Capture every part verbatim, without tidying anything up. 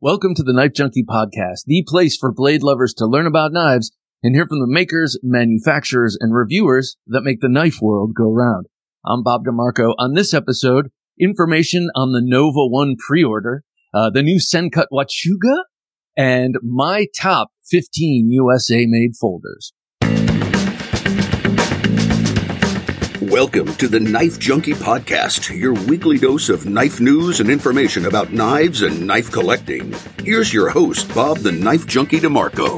Welcome to the Knife Junkie Podcast, the place for blade lovers to learn about knives and hear from the makers, manufacturers, and reviewers that make the knife world go round. I'm Bob DeMarco. On this episode, information on the Nova One pre-order, uh, the new Sencut Wachuga, and my top fifteen U S A-made folders. Welcome to the Knife Junkie Podcast, your weekly dose of knife news and information about knives and knife collecting. Here's your host, Bob the Knife Junkie DeMarco.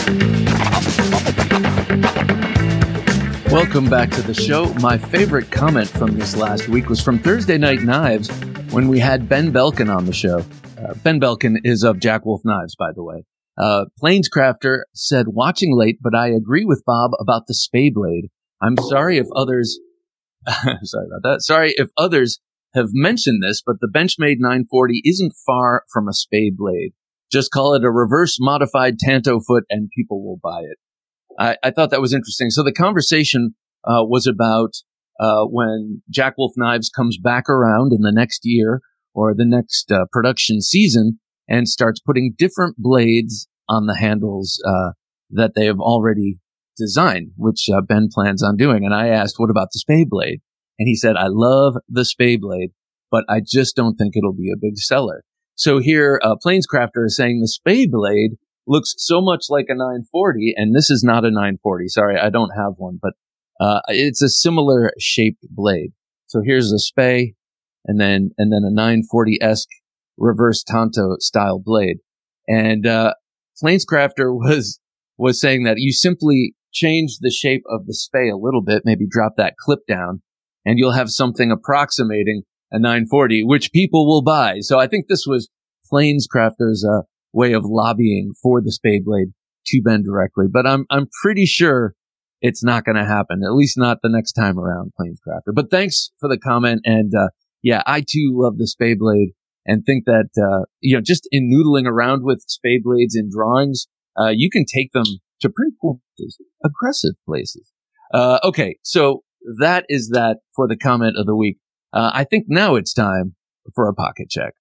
Welcome back to the show. My favorite comment from this last week was from Thursday Night Knives when we had Ben Belkin on the show. Uh, Ben Belkin is of Jack Wolf Knives, by the way. Uh, Plainscrafter said, watching late, but I agree with Bob about the Spey blade. I'm sorry if others... Sorry about that. Sorry if others have mentioned this, but the Benchmade nine forty isn't far from a Spey blade. Just call it a reverse modified Tanto foot and people will buy it. I, I thought that was interesting. So the conversation uh, was about uh, when Jack Wolf Knives comes back around in the next year or the next uh, production season and starts putting different blades on the handles uh, that they have already design, which uh, Ben plans on doing. And I asked, what about the Spey blade? And he said, I love the Spey blade, but I just don't think it'll be a big seller. So here, uh, Plainscrafter is saying the Spey blade looks so much like a nine forty, and this is not a nine forty. Sorry, I don't have one, but uh, it's a similar shaped blade. So here's a Spey, and then and then a nine forty-esque reverse Tanto style blade. And uh, Plainscrafter was was saying that you simply change the shape of the Spey a little bit, maybe drop that clip down, and you'll have something approximating a nine forty, which people will buy. So I think this was Plainscrafter's uh, way of lobbying for the Spey blade to Ben directly. But I'm I'm pretty sure it's not going to happen, at least not the next time around, Plainscrafter. But thanks for the comment. And uh, yeah, I too love the Spey blade and think that, uh, you know, just in noodling around with Spey blades in drawings, uh, you can take them to pretty cool places, aggressive places. Uh, okay, so that is that for the comment of the week. Uh, I think now it's time for a pocket check.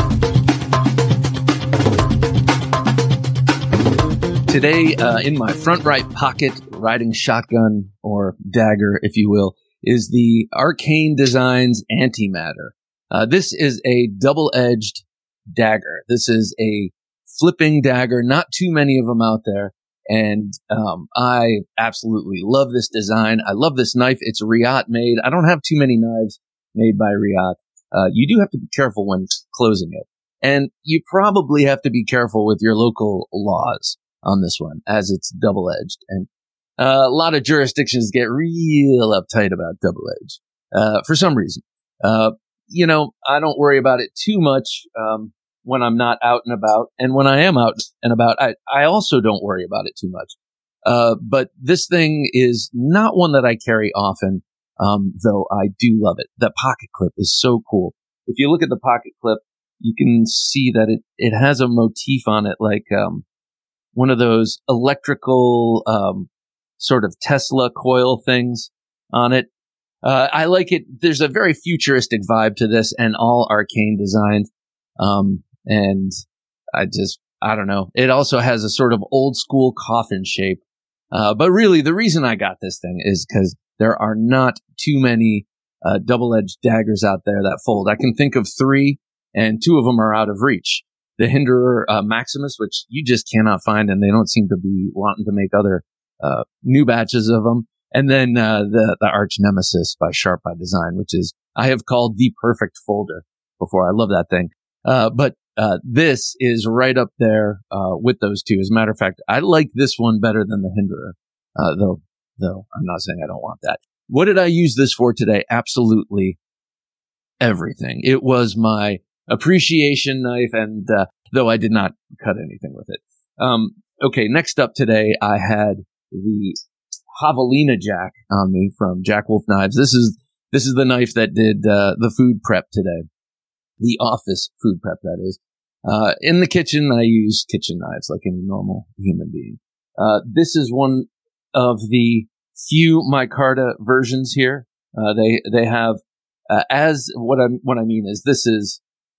Today, uh, in my front right pocket, riding shotgun or dagger, if you will, is the Arcane Designs Antimatter. Uh, this is a double-edged dagger. This is a flipping dagger, not too many of them out there. And um I absolutely love this design. I love this knife. It's Riot made. I don't have too many knives made by Riot. Uh, you do have to be careful when closing it. And you probably have to be careful with your local laws on this one, as it's double-edged. And uh, a lot of jurisdictions get real uptight about double-edged uh, for some reason. Uh, you know, I don't worry about it too much. Um, when I'm not out and about. And when I am out and about, I, I also don't worry about it too much. Uh, but this thing is not one that I carry often, um, though I do love it. The pocket clip is so cool. If you look at the pocket clip, you can see that it, it has a motif on it, like, um, one of those electrical, um, sort of Tesla coil things on it. Uh, I like it. There's a very futuristic vibe to this and all Arcane designed. Um, And I just, I don't know. It also has a sort of old school coffin shape. Uh, but really the reason I got this thing is because there are not too many, uh, double-edged daggers out there that fold. I can think of three and two of them are out of reach. The Hinderer, uh, Maximus, which you just cannot find and they don't seem to be wanting to make other, uh, new batches of them. And then, uh, the, the Arch Nemesis by Sharp by Design, which is, I have called the perfect folder before. I love that thing. Uh, but Uh, this is right up there, uh, with those two. As a matter of fact, I like this one better than the Hinderer, uh, though, though I'm not saying I don't want that. What did I use this for today? Absolutely everything. It was my appreciation knife, and, uh, though I did not cut anything with it. Um, okay, next up today, I had the Javelina Jack on me from Jack Wolf Knives. This is, this is the knife that did, uh, the food prep today. The office food prep, that is. Uh, in the kitchen, I use kitchen knives like any normal human being. Uh, this is one of the few micarta versions here. Uh, they, they have, uh, as what I, what I mean is this is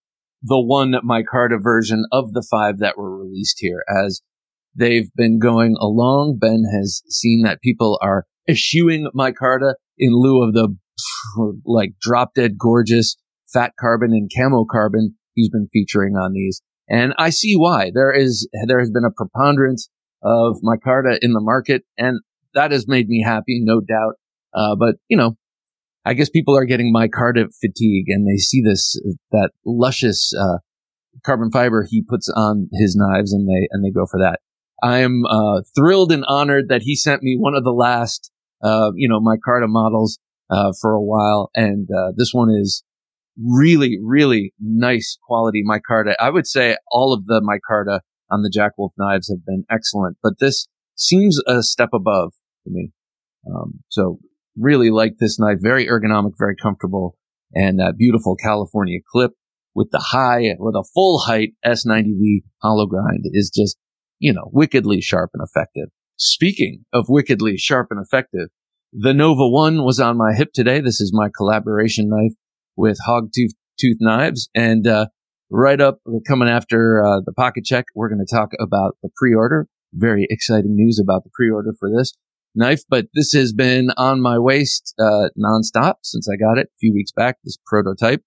the one micarta version of the five that were released here. As they've been going along, Ben has seen that people are eschewing micarta in lieu of the like drop dead gorgeous fat carbon and camo carbon he's been featuring on these. And I see why. There is, there has been a preponderance of micarta in the market, and that has made me happy, no doubt. Uh, but, you know, I guess people are getting micarta fatigue, and they see this, that luscious, uh, carbon fiber he puts on his knives, and they, and they go for that. I am, uh, thrilled and honored that he sent me one of the last, uh, you know, micarta models, uh, for a while. And, uh, this one is really, really nice quality micarta. I would say all of the micarta on the Jack Wolf knives have been excellent, but this seems a step above to me. Um, so really like this knife. Very ergonomic, very comfortable, and that beautiful California clip with the high, or the full height S ninety V hollow grind is just, you know, wickedly sharp and effective. Speaking of wickedly sharp and effective, the Nova One was on my hip today. This is my collaboration knife with Hogtooth Tooth Knives. And uh right up, coming after uh the pocket check, we're going to talk about the pre-order. Very exciting news about the pre-order for this knife. But this has been on my waist uh nonstop since I got it a few weeks back, this prototype.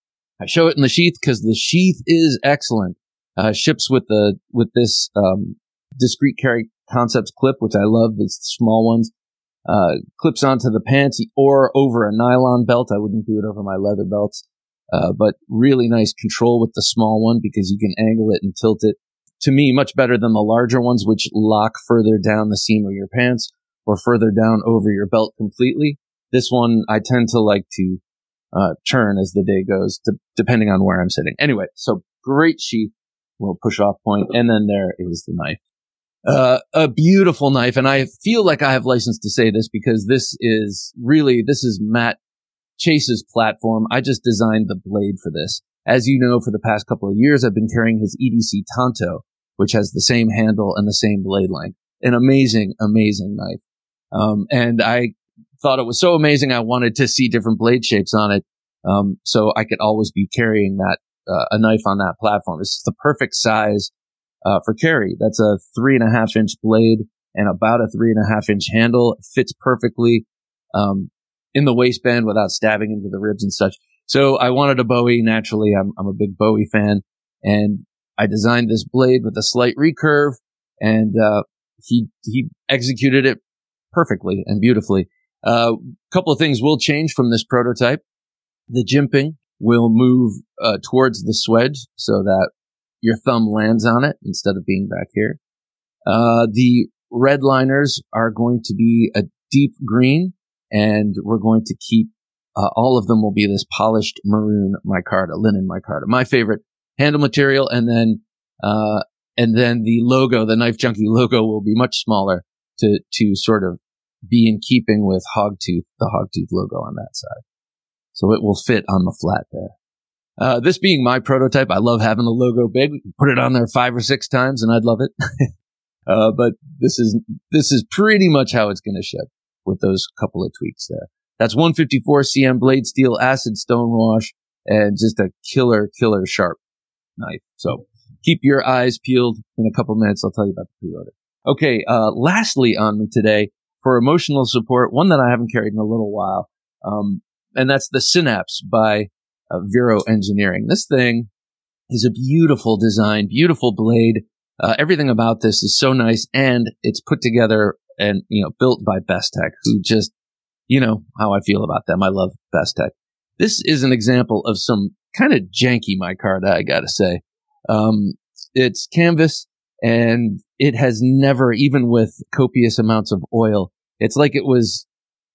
I show it in the sheath because the sheath is excellent. Uh ships with the with this um discrete carry concepts clip, which I love, these small ones. Uh, clips onto the pants or over a nylon belt. I wouldn't do it over my leather belts. Uh, but really nice control with the small one because you can angle it and tilt it. To me, much better than the larger ones, which lock further down the seam of your pants or further down over your belt completely. This one, I tend to like to, uh, turn as the day goes, to, depending on where I'm sitting. Anyway, so great sheath, little push off point, and then there is the knife. Uh, a beautiful knife, and I feel like I have license to say this because this is really, this is Matt Chase's platform. I just designed the blade for this. As you know, for the past couple of years, I've been carrying his E D C Tonto, which has the same handle and the same blade length. An amazing, amazing knife. Um, and I thought it was so amazing, I wanted to see different blade shapes on it, um, so I could always be carrying that, uh, a knife on that platform. It's the perfect size Uh, for carry. That's a three and a half inch blade and about a three and a half inch handle. It fits perfectly, um, in the waistband without stabbing into the ribs and such. So I wanted a Bowie. Naturally, I'm, I'm a big Bowie fan, and I designed this blade with a slight recurve, and, uh, he, he executed it perfectly and beautifully. A uh, couple of things will change from this prototype. The jimping will move, uh, towards the swedge so that your thumb lands on it instead of being back here. Uh, the red liners are going to be a deep green, and we're going to keep, uh, all of them will be this polished maroon micarta, linen micarta, my favorite handle material. And then, uh, and then the logo, the Knife Junkie logo, will be much smaller to, to sort of be in keeping with Hogtooth, the Hogtooth logo on that side. So it will fit on the flat there. Uh, this being my prototype, I love having the logo big. We can put it on there five or six times and I'd love it. uh, but this is, this is pretty much how it's going to ship with those couple of tweaks there. That's one fifty-four C M blade steel acid stonewash and just a killer, killer sharp knife. So keep your eyes peeled. In a couple minutes, I'll tell you about the pre-order. Okay. Uh, lastly on me today for emotional support, one that I haven't carried in a little while. Um, and that's the Synapse by Uh, Vero Engineering. This thing is a beautiful design, beautiful blade. Uh, everything about this is so nice, and it's put together and, you know, built by Bestech, who just, you know, how I feel about them. I love Bestech. This is an example of some kind of janky micarta, I gotta say. Um, it's canvas, and it has never, even with copious amounts of oil, it's like it was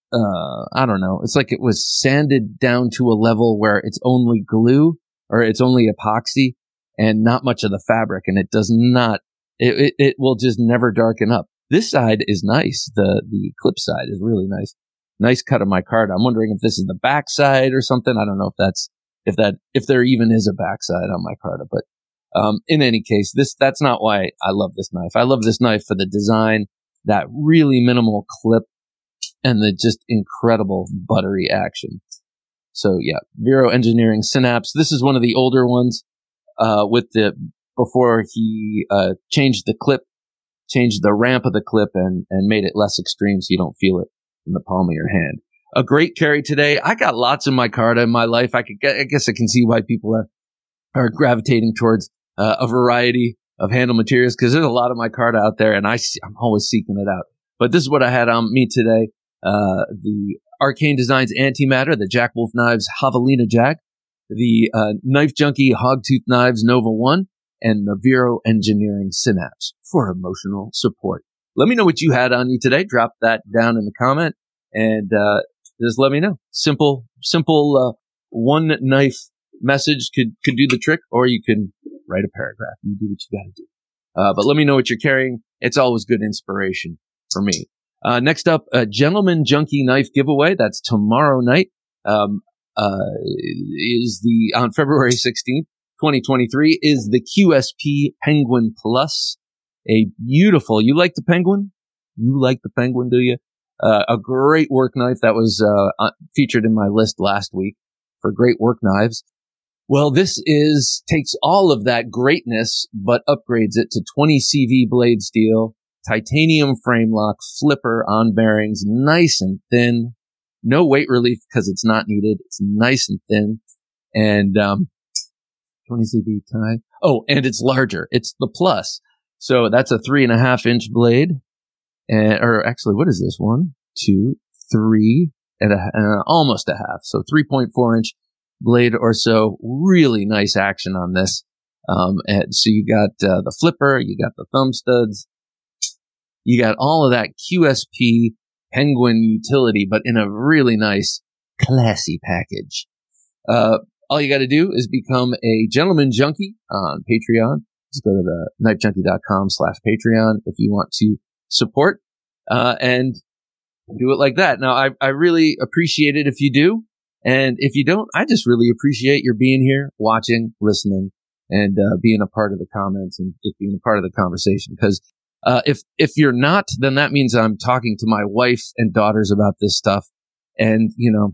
Uh, I don't know. It's like it was sanded down to a level where it's only glue or it's only epoxy and not much of the fabric. And it does not, it, it, it will just never darken up. This side is nice. The, the clip side is really nice. Nice cut of micarta. I'm wondering if this is the back side or something. I don't know if that's, if that, if there even is a backside on micarta, but, um, in any case, this, that's not why I love this knife. I love this knife for the design, that really minimal clip, and the just incredible buttery action. So yeah, Vero Engineering Synapse. This is one of the older ones. uh, with the, before he, uh, changed the clip, changed the ramp of the clip and, and made it less extreme so you don't feel it in the palm of your hand. A great carry today. I got lots of micarta in my life. I could, I guess I can see why people are, are gravitating towards, uh, a variety of handle materials because there's a lot of micarta out there and I, I'm always seeking it out. But this is what I had on me today. Uh, the Arcane Designs Antimatter, the Jack Wolf Knives Javelina Jack, the uh, Knife Junkie Hogtooth Knives Nova one, and the Vero Engineering Synapse for emotional support. Let me know what you had on you today. Drop that down in the comment and uh, just let me know. Simple, simple uh, one knife message could, could do the trick, or you can write a paragraph. You do what you got to do. Uh, but let me know what you're carrying. It's always good inspiration for me. Uh, next up, a Gentleman Junkie Knife giveaway. That's tomorrow night. Um, uh, is the, on February sixteenth, twenty twenty-three, is the Q S P Penguin Plus. A beautiful, you like the Penguin? You like the Penguin, do you? Uh, a great work knife that was, uh, featured in my list last week for great work knives. Well, this is, takes all of that greatness, but upgrades it to twenty C V blade steel, titanium frame lock, flipper on bearings, nice and thin. No weight relief because it's not needed. It's nice and thin. And, um, twenty C V tie. Oh, and it's larger. It's the Plus. So that's a three and a half inch blade. And, or actually, what is this? One, two, three, and a, uh, almost a half. So three point four inch blade or so. Really nice action on this. Um, and so you got, uh, the flipper, you got the thumb studs. You got all of that Q S P Penguin utility, but in a really nice, classy package. Uh, all you got to do is become a Gentleman Junkie on Patreon. Just go to the knifejunkie.com slash Patreon if you want to support, uh, and do it like that. Now, I, I really appreciate it if you do. And if you don't, I just really appreciate your being here, watching, listening, and, uh, being a part of the comments and just being a part of the conversation. Because, uh, if, if you're not, then that means I'm talking to my wife and daughters about this stuff. And, you know,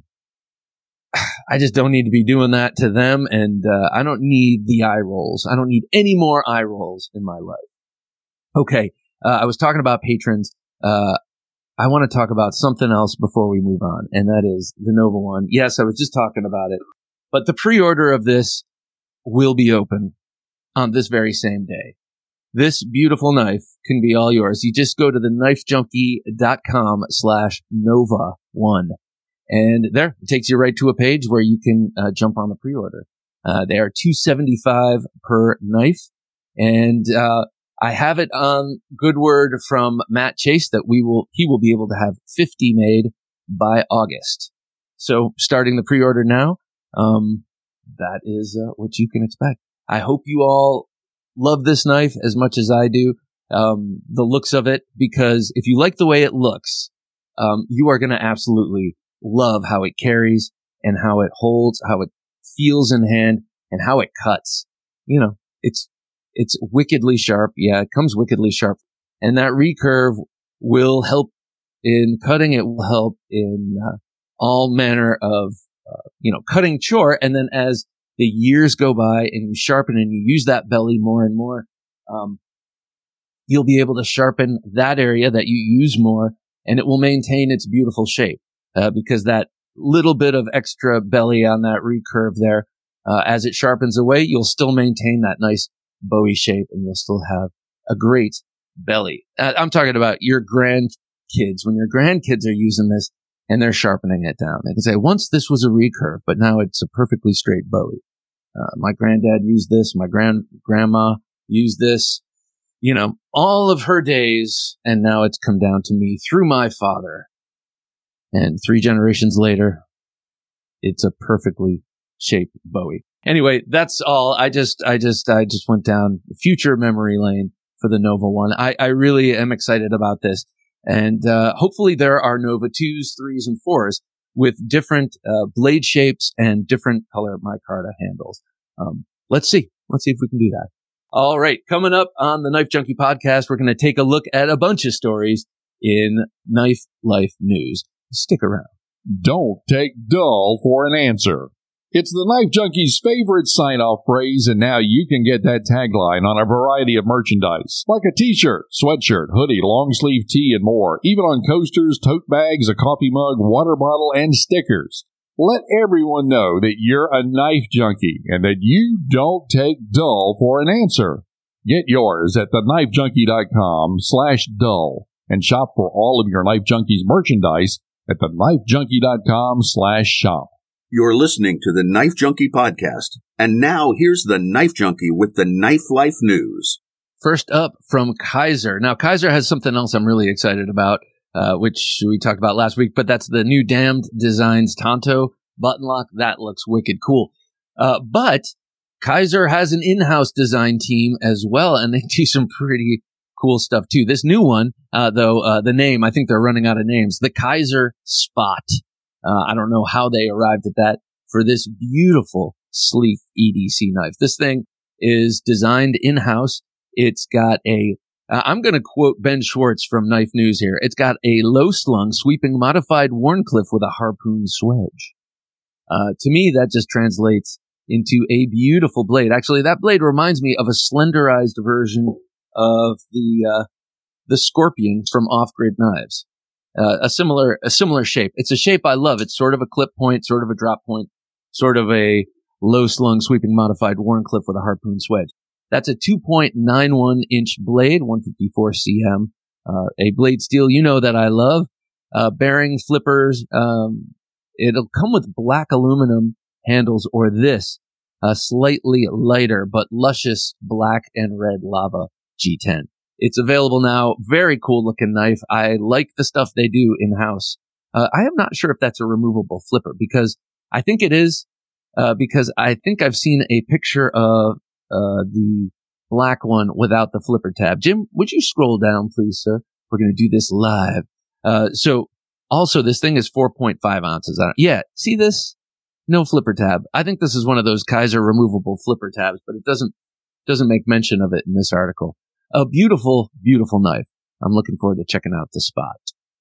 I just don't need to be doing that to them. And, uh, I don't need the eye rolls. I don't need any more eye rolls in my life. Okay. Uh, I was talking about patrons. Uh, I want to talk about something else before we move on. And that is the Nova one. Yes, I was just talking about it, but the pre-order of this will be open on this very same day. This beautiful knife can be all yours. You just go to the knifejunkie.com slash Nova one. And there, it takes you right to a page where you can uh, jump on the pre-order. Uh, they are two hundred seventy-five dollars per knife. And uh, I have it on good word from Matt Chase that we will he will be able to have fifty made by August. So starting the pre-order now, um, that is uh, what you can expect. I hope you all love this knife as much as I do, um, the looks of it, because if you like the way it looks, um, you are going to absolutely love how it carries and how it holds, how it feels in hand, and how it cuts. You know, it's it's wickedly sharp. Yeah, it comes wickedly sharp. And that recurve will help in cutting. It will help in uh, all manner of, uh, you know, cutting chore. And then as the years go by and you sharpen and you use that belly more and more, um, you'll be able to sharpen that area that you use more, and it will maintain its beautiful shape. Uh, because that little bit of extra belly on that recurve there, uh, as it sharpens away, you'll still maintain that nice Bowie shape and you'll still have a great belly. Uh, I'm talking about your grandkids. When your grandkids are using this and they're sharpening it down, they can say, once this was a recurve, but now it's a perfectly straight Bowie. Uh, my granddad used this. My grand grandma used this, you know, all of her days. And now it's come down to me through my father. And three generations later, it's a perfectly shaped Bowie. Anyway, that's all. I just, I just, I just went down future memory lane for the Nova one. I, I really am excited about this. And, uh, hopefully there are Nova twos, threes, and fours with different, uh, blade shapes and different color micarta handles. Um, let's see. Let's see if we can do that. All right. Coming up on the Knife Junkie podcast, we're going to take a look at a bunch of stories in knife life news. Stick around. Don't take dull for an answer. It's the Knife Junkie's favorite sign-off phrase, and now you can get that tagline on a variety of merchandise, like a t-shirt, sweatshirt, hoodie, long-sleeve tee, and more, even on coasters, tote bags, a coffee mug, water bottle, and stickers. Let everyone know that you're a knife junkie and that you don't take dull for an answer. Get yours at theknifejunkie.com slash dull and shop for all of your Knife Junkies merchandise at theknifejunkie.com slash shop. You're listening to the Knife Junkie podcast. And now here's the Knife Junkie with the Knife Life News. First up from Kizer. Now, Kizer has something else I'm really excited about, uh, which we talked about last week, but that's the new Damned Designs Tonto button lock. That looks wicked cool. Uh, but Kizer has an in-house design team as well, and they do some pretty cool stuff too. This new one, uh, though, uh, the name, I think they're running out of names, the Kizer Spot. Uh, I don't know how they arrived at that for this beautiful, sleek E D C knife. This thing is designed in-house. It's got a, uh, I'm going to quote Ben Schwartz from Knife News here. It's got a low-slung, sweeping, modified Wharncliffe with a harpoon swedge. Uh, to me, that just translates into a beautiful blade. Actually, that blade reminds me of a slenderized version of the, uh, the Scorpion from Off Grid Knives. Uh, a similar, a similar shape. It's a shape I love. It's sort of a clip point, sort of a drop point, sort of a low slung, sweeping, modified Wharncliffe with a harpoon swedge. That's a two point nine one inch blade, one fifty-four centimeters, uh, a blade steel you know that I love, uh, bearing flippers. Um, it'll come with black aluminum handles or this, a slightly lighter but luscious black and red lava G ten. It's available now. Very cool looking knife. I like the stuff they do in house. Uh, I am not sure if that's a removable flipper because I think it is, uh, because I think I've seen a picture of, uh, the black one without the flipper tab. Jim, would you scroll down, please, sir? We're going to do this live. Uh, so also this thing is four point five ounces. I don't, yeah. See this? No flipper tab. I think this is one of those Kizer removable flipper tabs, but it doesn't, doesn't make mention of it in this article. A beautiful, beautiful knife. I'm looking forward to checking out the Spot.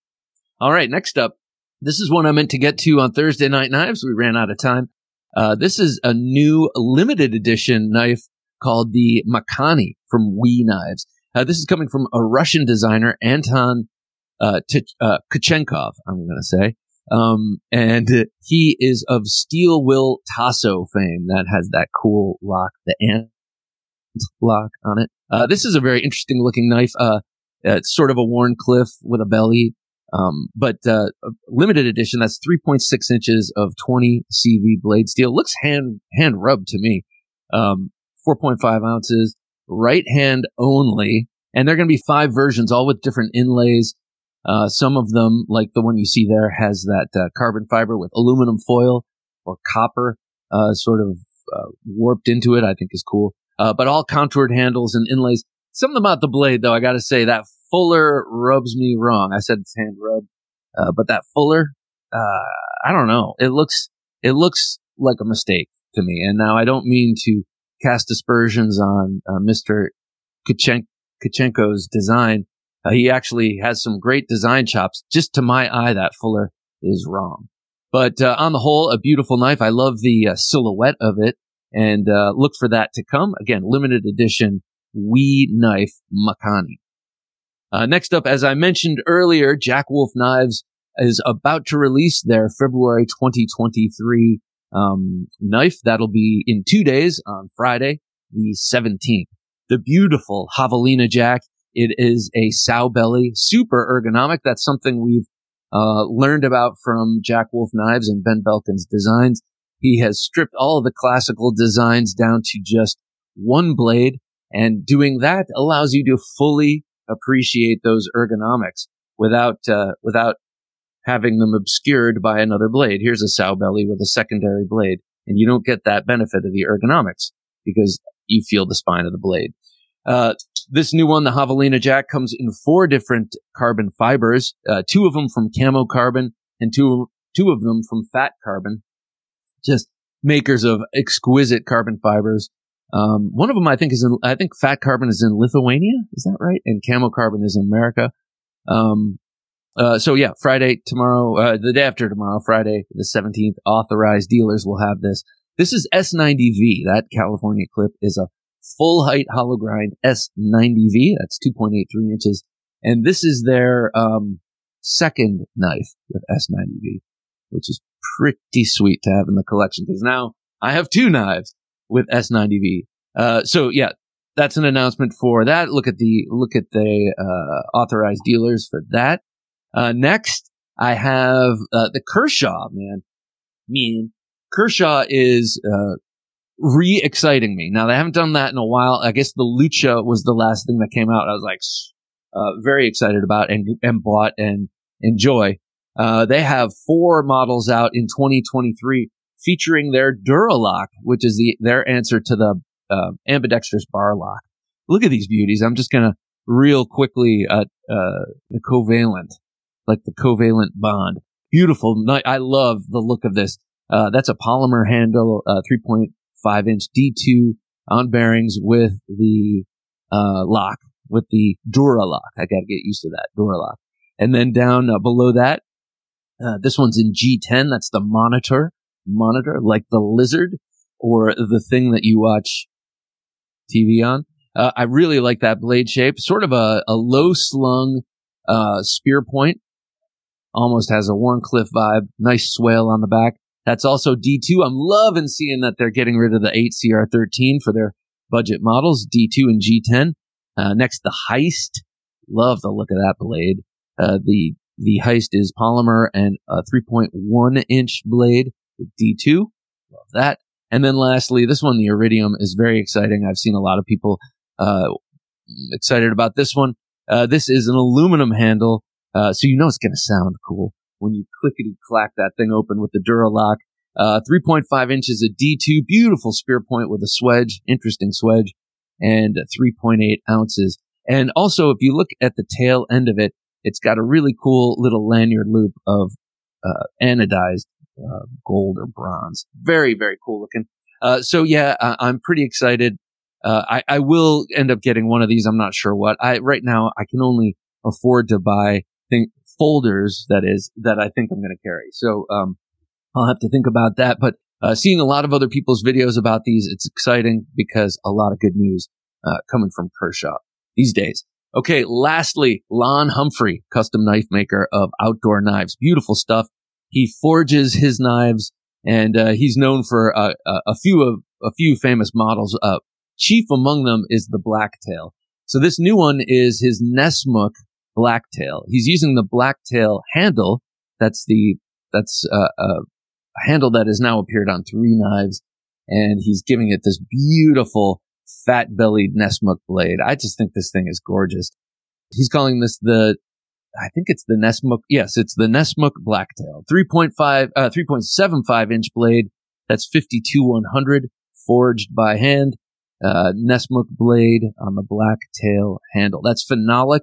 All right, next up, this is one I meant to get to on Thursday Night Knives. We ran out of time. Uh, this is a new limited edition knife called the Makani from We Knives. Uh, this is coming from a Russian designer, Anton uh, T- uh, Kuchenkov, I'm going to say. Um, and uh, he is of Steel Will Tasso fame. That has that cool lock, the ant lock on it. Uh, this is a very interesting looking knife. Uh, it's sort of a Wharncliffe with a belly. Um, but, uh, limited edition, that's three point six inches of twenty C V blade steel. Looks hand, hand rubbed to me. Um, four point five ounces, right hand only. And there are going to be five versions, all with different inlays. Uh, some of them, like the one you see there, has that, uh, carbon fiber with aluminum foil or copper, uh, sort of, uh, warped into it, I think is cool. Uh, but all contoured handles and inlays. Something about the blade, though, I gotta say, that fuller rubs me wrong. I said it's hand rubbed, uh, but that fuller, uh, I don't know. It looks, it looks like a mistake to me. And now I don't mean to cast aspersions on, uh, Mister Kuchen- Kuchenko's design. Uh, he actually has some great design chops. Just to my eye, that fuller is wrong. But, uh, on the whole, a beautiful knife. I love the uh, silhouette of it. And uh, look for that to come. Again, limited edition We Knife Makani. Uh, next up, as I mentioned earlier, Jack Wolf Knives is about to release their February twenty twenty-three um, knife. That'll be in two days on Friday, the seventeenth. The beautiful Javelina Jack. It is a sow belly, super ergonomic. That's something we've uh, learned about from Jack Wolf Knives and Ben Belkin's designs. He has stripped all of the classical designs down to just one blade, and doing that allows you to fully appreciate those ergonomics without uh, without having them obscured by another blade. Here's a sow belly with a secondary blade, and you don't get that benefit of the ergonomics because you feel the spine of the blade. Uh, this new one, the Javelina Jack, comes in four different carbon fibers, uh, two of them from camo carbon and two two of them from fat carbon. Just makers of exquisite carbon fibers. Um, one of them, I think, is in, I think fat carbon is in Lithuania. Is that right? And camo carbon is in America. Um, uh, so yeah, Friday, tomorrow, uh, the day after tomorrow, Friday, the seventeenth, authorized dealers will have this. This is S ninety V. That California clip is a full height hollow grind S ninety V. That's two point eight three inches. And this is their um, second knife with S ninety V, which is pretty sweet to have in the collection because now I have two knives with S ninety V. Uh, so yeah, that's an announcement for that. Look at the, look at the, uh, authorized dealers for that. Uh, next I have, uh, the Kershaw, man. Man. Kershaw is, uh, re-exciting me. Now they haven't done that in a while. I guess the Lucha was the last thing that came out. I was like, uh, very excited about and, and bought and enjoy. Uh, they have four models out in twenty twenty-three featuring their Duralock, which is the, their answer to the, uh, ambidextrous bar lock. Look at these beauties. I'm just going to real quickly, uh, uh, the covalent, like the covalent bond. Beautiful. I love the look of this. Uh, that's a polymer handle, uh, three point five inch D two on bearings with the, uh, lock, with the Duralock. I gotta get used to that, Duralock. And then down uh, below that, uh, this one's in G ten. That's the monitor, monitor, like the lizard or the thing that you watch T V on. Uh, I really like that blade shape. Sort of a, a low slung, uh, spear point. Almost has a Warncliffe vibe. Nice swale on the back. That's also D two. I'm loving seeing that they're getting rid of the eight C R thirteen for their budget models, D two and G ten. Uh, next, the Heist. Love the look of that blade. Uh, the, the Heist is polymer and a three point one inch blade with D two. Love that. And then lastly, this one, the Iridium, is very exciting. I've seen a lot of people, uh, excited about this one. Uh, this is an aluminum handle. Uh, so you know it's going to sound cool when you clickety-clack that thing open with the Duralock. Uh, three point five inches of D two, beautiful spear point with a swedge, interesting swedge, and three point eight ounces. And also, if you look at the tail end of it, it's got a really cool little lanyard loop of uh, anodized uh, gold or bronze. Very, very cool looking. Uh, so yeah, I- I'm pretty excited. Uh, I-, I will end up getting one of these. I'm not sure what. I right now I can only afford to buy thing- folders. That is that I think I'm going to carry. So um, I'll have to think about that. But uh, seeing a lot of other people's videos about these, it's exciting because a lot of good news uh, coming from Kershaw these days. Okay, lastly, Lon Humphrey, custom knife maker of outdoor knives. Beautiful stuff. He forges his knives, and uh, he's known for uh, a, a few of a few famous models. Uh, chief among them is the Blacktail. So this new one is his Nessmuk Blacktail. He's using the Blacktail handle. That's the that's uh, a handle that has now appeared on three knives, and he's giving it this beautiful fat-bellied Nessmuk blade. I just think this thing is gorgeous. He's calling this the, I think it's the Nessmuk. Yes, it's the Nessmuk Blacktail. three point five, uh, three point seven five inch blade. That's fifty-two one hundred, forged by hand. Uh, Nessmuk blade on the Blacktail handle. That's phenolic.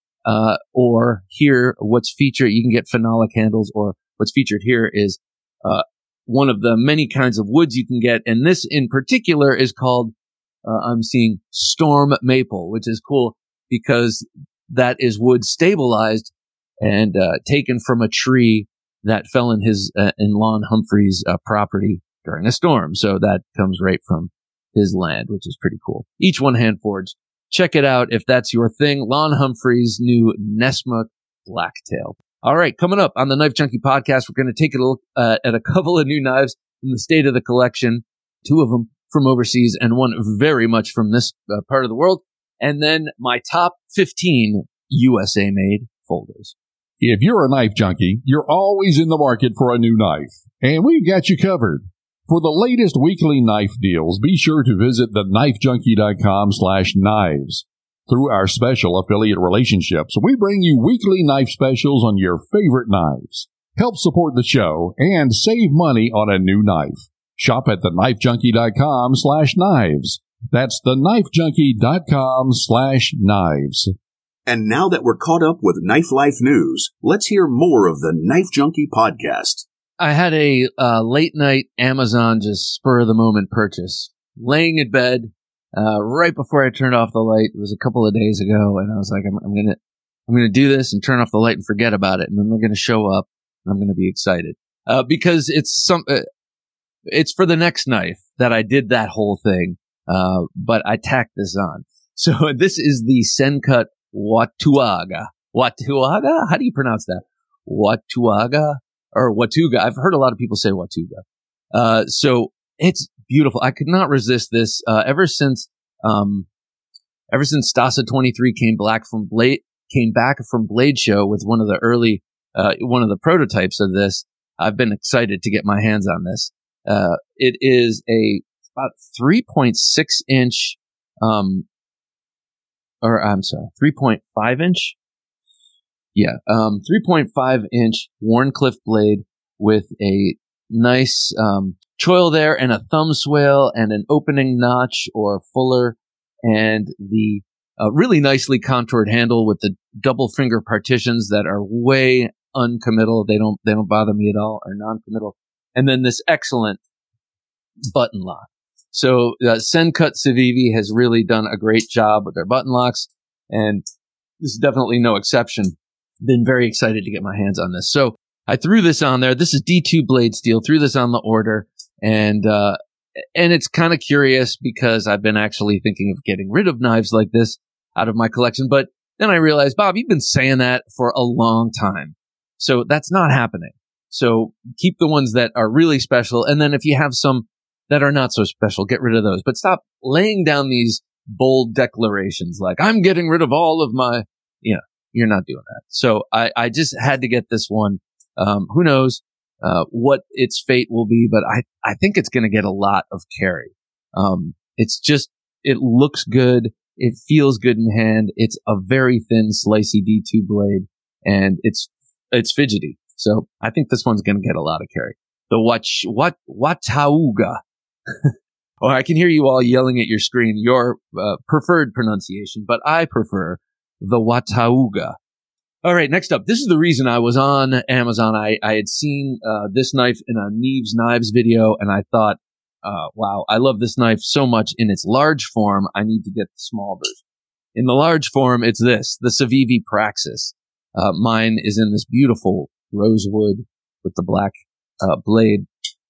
Uh, or here, what's featured, you can get phenolic handles, or what's featured here is, uh, one of the many kinds of woods you can get. And this in particular is called, uh, I'm seeing storm maple, which is cool because that is wood stabilized and, uh, taken from a tree that fell in his, uh, in Lon Humphrey's, uh, property during a storm. So that comes right from his land, which is pretty cool. Each one hand forged. Check it out if that's your thing. Lon Humphrey's new Nessmuk Blacktail. All right, coming up on the Knife Junkie podcast, we're going to take a look uh, at a couple of new knives in the state of the collection. Two of them from overseas and one very much from this uh, part of the world. And then my top fifteen U S A-made folders. If you're a knife junkie, you're always in the market for a new knife, and we've got you covered. For the latest weekly knife deals, be sure to visit the knife junkie dot com slash knives. Through our special affiliate relationships, we bring you weekly knife specials on your favorite knives. Help support the show and save money on a new knife. Shop at the knife junkie dot com slash knives. That's the knife junkie dot com slash knives. And now that we're caught up with Knife Life news, let's hear more of the Knife Junkie podcast. I had a uh, late night Amazon just spur of the moment purchase. Laying in bed, uh, right before I turned off the light. It was a couple of days ago, and I was like, I'm, I'm gonna, I'm gonna do this and turn off the light and forget about it, and then they're gonna show up, and I'm gonna be excited uh, because it's some. Uh, it's for the next knife that I did that whole thing, uh, but I tacked this on. So this is the Sencut Watuaga. Watuaga? How do you pronounce that? Watuaga or Watuga? I've heard a lot of people say Watuga. Uh, so it's beautiful. I could not resist this, uh, ever since, um, ever since Stasa twenty-three came black from Blade, came back from Blade Show with one of the early, uh, one of the prototypes of this. I've been excited to get my hands on this. Uh, it is a about three point six inch, um, or I'm sorry, three point five inch. Yeah, um, three point five inch Wharncliffe blade with a nice, um, choil there and a thumb swale and an opening notch or fuller and the, uh, really nicely contoured handle with the double finger partitions that are way uncommittal. They don't, they don't bother me at all, or non-committal. And then this excellent button lock. So, uh, Sencut Civivi has really done a great job with their button locks, and this is definitely no exception. Been very excited to get my hands on this. So I threw this on there. This is D two blade steel. Threw this on the order, and, uh, and it's kind of curious because I've been actually thinking of getting rid of knives like this out of my collection. But then I realized, Bob, you've been saying that for a long time. So that's not happening. So keep the ones that are really special. And then if you have some that are not so special, get rid of those. But stop laying down these bold declarations like, I'm getting rid of all of my, you know, you're not doing that. So I, I just had to get this one. Um, who knows, uh, what its fate will be, but I, I think it's going to get a lot of carry. Um, it's just, it looks good. It feels good in hand. It's a very thin, slicey D two blade, and it's, it's fidgety. So I think this one's going to get a lot of carry. The what, what, Watauga. Or I can hear you all yelling at your screen your uh, preferred pronunciation, but I prefer the Watauga. All right, next up. This is the reason I was on Amazon. I, I had seen uh, this knife in a Neves Knives video, and I thought, uh, wow, I love this knife so much in its large form. I need to get the small version. In the large form, it's this, the Civivi Praxis. Uh, mine is in this beautiful rosewood with the black uh, blade.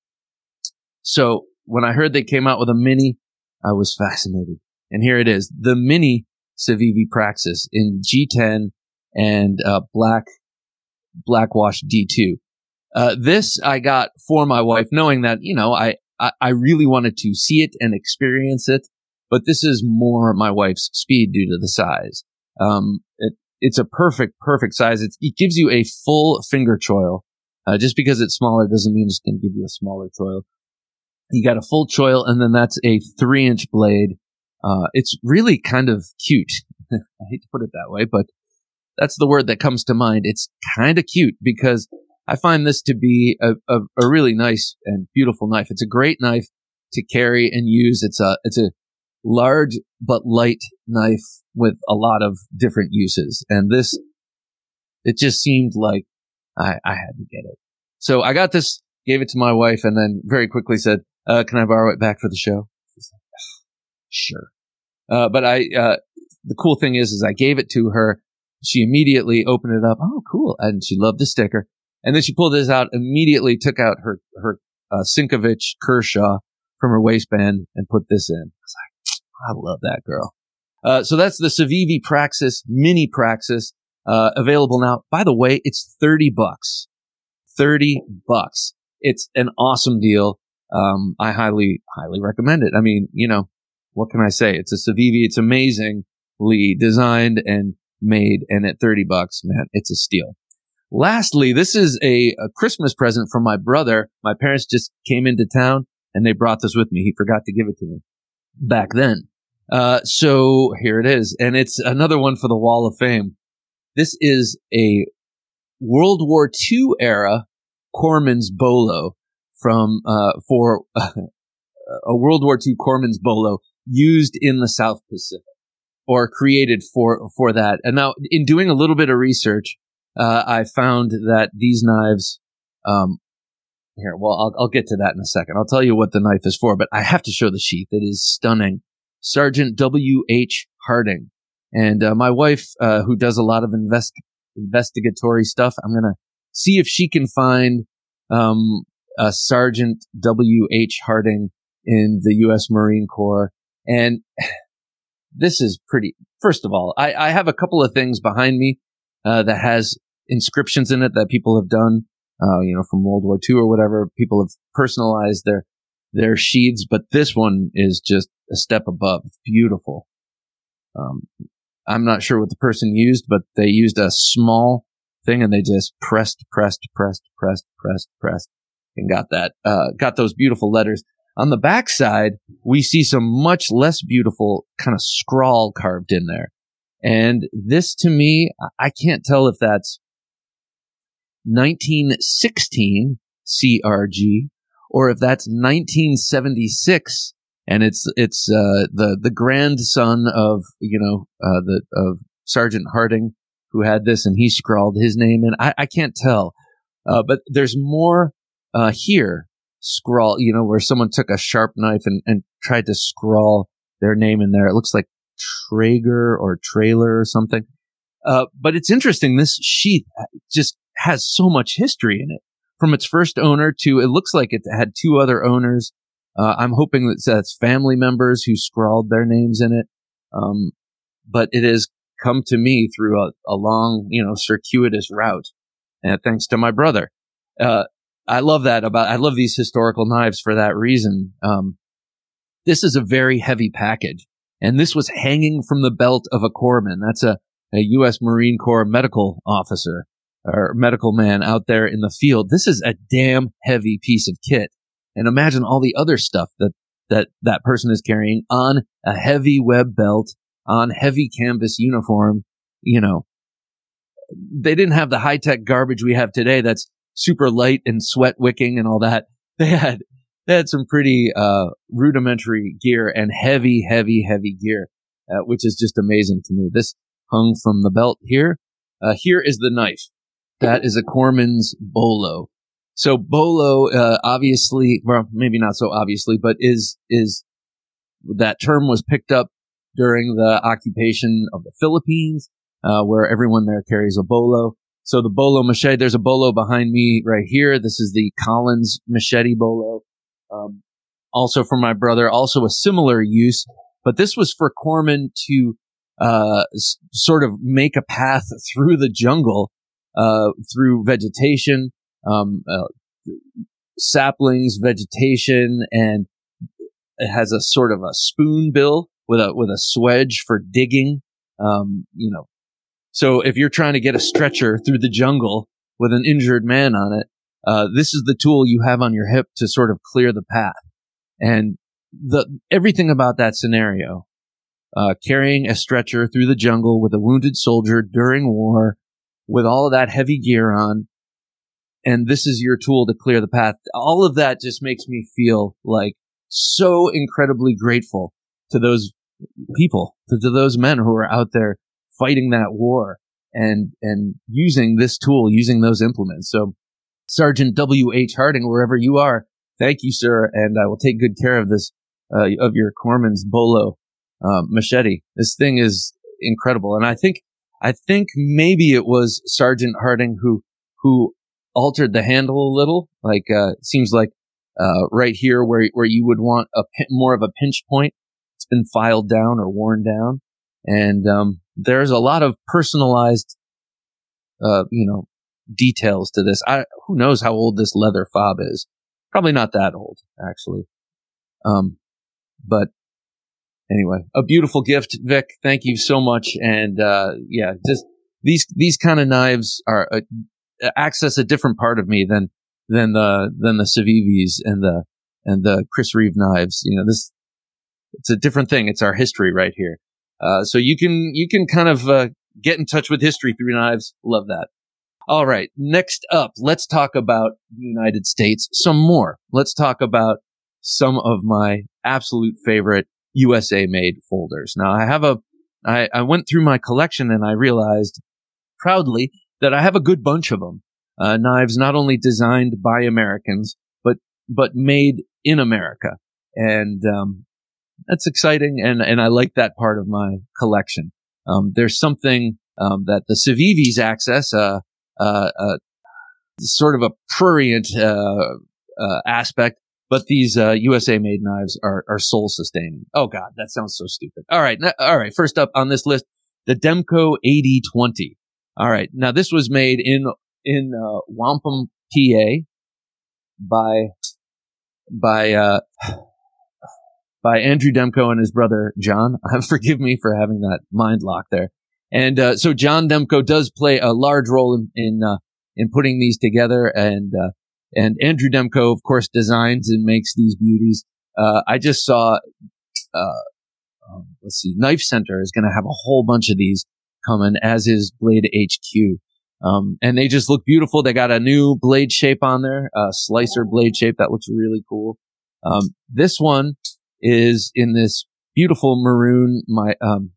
So when I heard they came out with a mini, I was fascinated. And here it is, the mini Civivi Praxis in G ten and uh, black black wash D two. Uh, this I got for my wife, knowing that, you know, I, I, I really wanted to see it and experience it, but this is more my wife's speed due to the size. Um, it, it's a perfect, perfect size. It's, it gives you a full finger choil. Uh, just because it's smaller doesn't mean it's going to give you a smaller choil. You got a full choil, and then that's a three inch blade. Uh, it's really kind of cute. I hate to put it that way, but that's the word that comes to mind. It's kind of cute because I find this to be a, a, a really nice and beautiful knife. It's a great knife to carry and use. It's a, it's a large but light knife with a lot of different uses. And this, it just seemed like I, I had to get it. So I got this, gave it to my wife, and then very quickly said, uh, can I borrow it back for the show? She's like, sure. Uh, but I, uh, the cool thing is, is I gave it to her. She immediately opened it up. Oh, cool. And she loved the sticker. And then she pulled this out, immediately took out her, her, uh, Sinkovich Kershaw from her waistband and put this in. I was like, I love that girl. Uh, so that's the Civivi Praxis, mini Praxis, uh, available now. By the way, it's thirty bucks. thirty bucks. It's an awesome deal. Um, I highly, highly recommend it. I mean, you know, what can I say? It's a Civivi. It's amazingly designed and made, and at thirty bucks, man, it's a steal. Lastly, this is a, a Christmas present from my brother. My parents just came into town and they brought this with me. He forgot to give it to me back then. Uh, so here it is. And it's another one for the Wall of Fame. This is a World War Two era Corman's Bolo from, uh, for uh, a World War Two Corman's Bolo used in the South Pacific, or created for, for that. And now in doing a little bit of research, uh, I found that these knives, um, here, well, I'll, I'll get to that in a second. I'll tell you what the knife is for, but I have to show the sheath. It is stunning. Sergeant W H Harding. And, uh, my wife, uh, who does a lot of invest, investigatory stuff, I'm going to see if she can find, um, uh, Sergeant W H Harding in the U S Marine Corps. And this is pretty, first of all, I, I have a couple of things behind me uh, that has inscriptions in it that people have done, uh, you know, from World War Two or whatever. People have personalized their, their sheaths, but this one is just a step above. It's beautiful. Um, I'm not sure what the person used, but they used a small thing and they just pressed, pressed, pressed, pressed, pressed, pressed, and got that, uh, got those beautiful letters. On the back side, we see some much less beautiful kind of scrawl carved in there. And this, to me, I can't tell if that's nineteen sixteen C R G or if that's nineteen seventy-six, and it's it's uh, the the grandson of you know uh, the of Sergeant Harding who had this, and he scrawled his name in. I, I can't tell, uh, but there's more uh, here. Scrawl, you know, where someone took a sharp knife and, and tried to scrawl their name in there. It looks like Traeger or Trailer or something. Uh, but it's interesting. This sheath just has so much history in it. From its first owner to, it looks like it had two other owners. Uh, I'm hoping that that's family members who scrawled their names in it. Um, but it has come to me through a, a long, you know, circuitous route. And thanks to my brother. Uh, I love that about, I love these historical knives for that reason. Um, this is a very heavy package, and this was hanging from the belt of a corpsman. That's a, a U S Marine Corps medical officer or medical man out there in the field. This is a damn heavy piece of kit. And imagine all the other stuff that, that, that person is carrying on a heavy web belt, on heavy canvas uniform. You know, they didn't have the high tech garbage we have today. That's super light and sweat wicking and all that. They had, they had some pretty, uh, rudimentary gear and heavy, heavy, heavy gear, uh, which is just amazing to me. This hung from the belt here. Uh, here is the knife. That is a corpsman's bolo. So bolo, uh, obviously, well, maybe not so obviously, but is, is that term was picked up during the occupation of the Philippines, uh, where everyone there carries a bolo. So the bolo machete, there's a bolo behind me right here. This is the Collins machete bolo. Um, also for my brother, also a similar use, but this was for corpsmen to, uh, s- sort of make a path through the jungle, uh, through vegetation, um, uh, saplings, vegetation, and it has a sort of a spoon bill with a, with a swedge for digging, um, you know. So if you're trying to get a stretcher through the jungle with an injured man on it, uh, this is the tool you have on your hip to sort of clear the path. And the everything about that scenario, uh, carrying a stretcher through the jungle with a wounded soldier during war, with all of that heavy gear on, and this is your tool to clear the path. All of that just makes me feel like so incredibly grateful to those people, to, to those men who are out there fighting that war and, and using this tool, using those implements. So Sergeant W H Harding, wherever you are, thank you, sir. And I will take good care of this, uh, of your corpsman's bolo, uh, machete. This thing is incredible. And I think, I think maybe it was Sergeant Harding who, who altered the handle a little. Like, uh, it seems like, uh, right here where, where you would want a pin, more of a pinch point. It's been filed down or worn down. And, um, there's a lot of personalized, uh, you know, details to this. I, who knows how old this leather fob is? Probably not that old, actually. Um, but anyway, a beautiful gift, Vic. Thank you so much. And, uh, yeah, just these, these kind of knives are, uh, access a different part of me than, than the, than the Civivis and the, and the Chris Reeve knives. You know, this, it's a different thing. It's our history right here. Uh, so you can, you can kind of, uh, get in touch with history through knives. Love that. All right. Next up, let's talk about the United States some more. Let's talk about some of my absolute favorite U S A made folders. Now I have a, I, I went through my collection and I realized proudly that I have a good bunch of them. Uh, knives not only designed by Americans, but, but made in America. And, um, that's exciting, and, and I like that part of my collection. Um, there's something um, that the Civivis access, uh, uh, uh, sort of a prurient uh, uh, aspect. But these uh, U S A made knives are, are soul sustaining. Oh God, that sounds so stupid. All right, n- all right. First up on this list, the Demko eighty twenty. All right, now this was made in in uh, Wampum, P A, by by uh, by Andrew Demko and his brother John. Forgive me for having that mind lock there. And uh, so John Demko does play a large role in in, uh, in putting these together, and uh, and Andrew Demko, of course, designs and makes these beauties. Uh, I just saw, uh, um, let's see, Knife Center is going to have a whole bunch of these coming, as is Blade H Q. Um, and they just look beautiful. They got a new blade shape on there, a slicer blade shape that looks really cool. Um, this one is in this beautiful maroon, my um,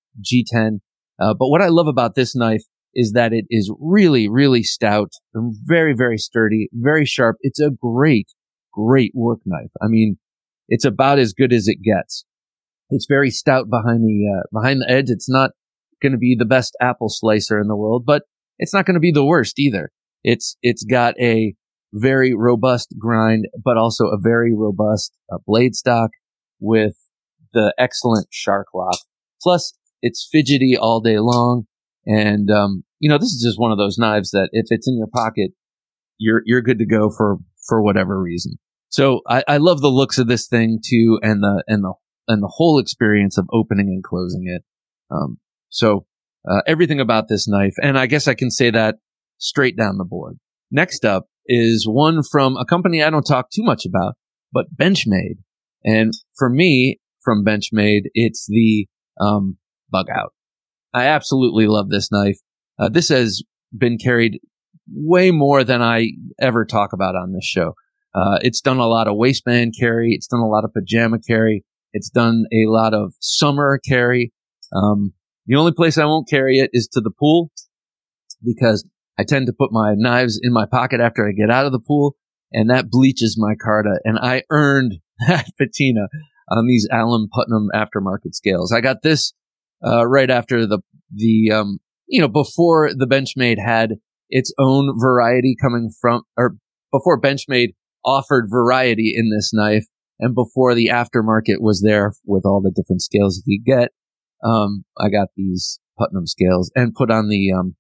G ten. Uh, but what I love about this knife is that it is really, really stout, very, very sturdy, very sharp. It's a great, great work knife. I mean, it's about as good as it gets. It's very stout behind the uh, behind the edge. It's not going to be the best apple slicer in the world, but it's not going to be the worst either. It's it's got a very robust grind, but also a very robust uh, blade stock with the excellent shark lock. Plus, it's fidgety all day long. And, um, you know, this is just one of those knives that if it's in your pocket, you're, you're good to go for, for whatever reason. So I, I love the looks of this thing too, and the, and the, and the whole experience of opening and closing it. Um, so, uh, everything about this knife. And I guess I can say that straight down the board. Next up is one from a company I don't talk too much about, but Benchmade. And for me, from Benchmade, it's the, um, Bug Out. I absolutely love this knife. Uh, this has been carried way more than I ever talk about on this show. Uh, it's done a lot of waistband carry. It's done a lot of pajama carry. It's done a lot of summer carry. Um, the only place I won't carry it is to the pool, because I tend to put my knives in my pocket after I get out of the pool, and that bleaches my Carta. And I earned that patina on these Allen Putnam aftermarket scales. I got this Uh, right after the, the, um, you know, before the Benchmade had its own variety coming from, or before Benchmade offered variety in this knife, and before the aftermarket was there with all the different scales you get, um, I got these Putnam scales and put on the, um,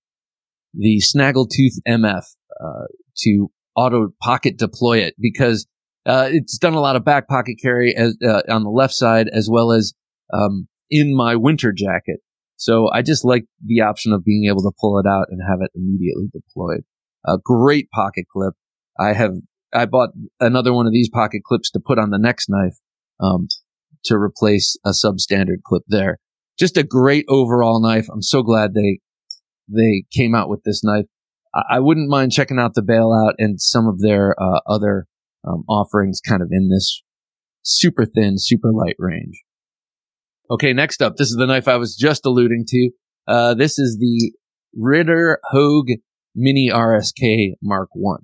the Snaggletooth M F, uh, to auto pocket deploy it, because, uh, it's done a lot of back pocket carry as, uh, on the left side, as well as, um, in my winter jacket. So I just like the option of being able to pull it out and have it immediately deployed. A great pocket clip. I have, I bought another one of these pocket clips to put on the next knife, um, to replace a substandard clip there. Just a great overall knife. I'm so glad they, they came out with this knife. I, I wouldn't mind checking out the Bailout and some of their, uh, other, um, offerings kind of in this super thin, super light range. Okay, next up, this is the knife I was just alluding to. Uh, this is the Ritter Hogue Mini R S K Mark one.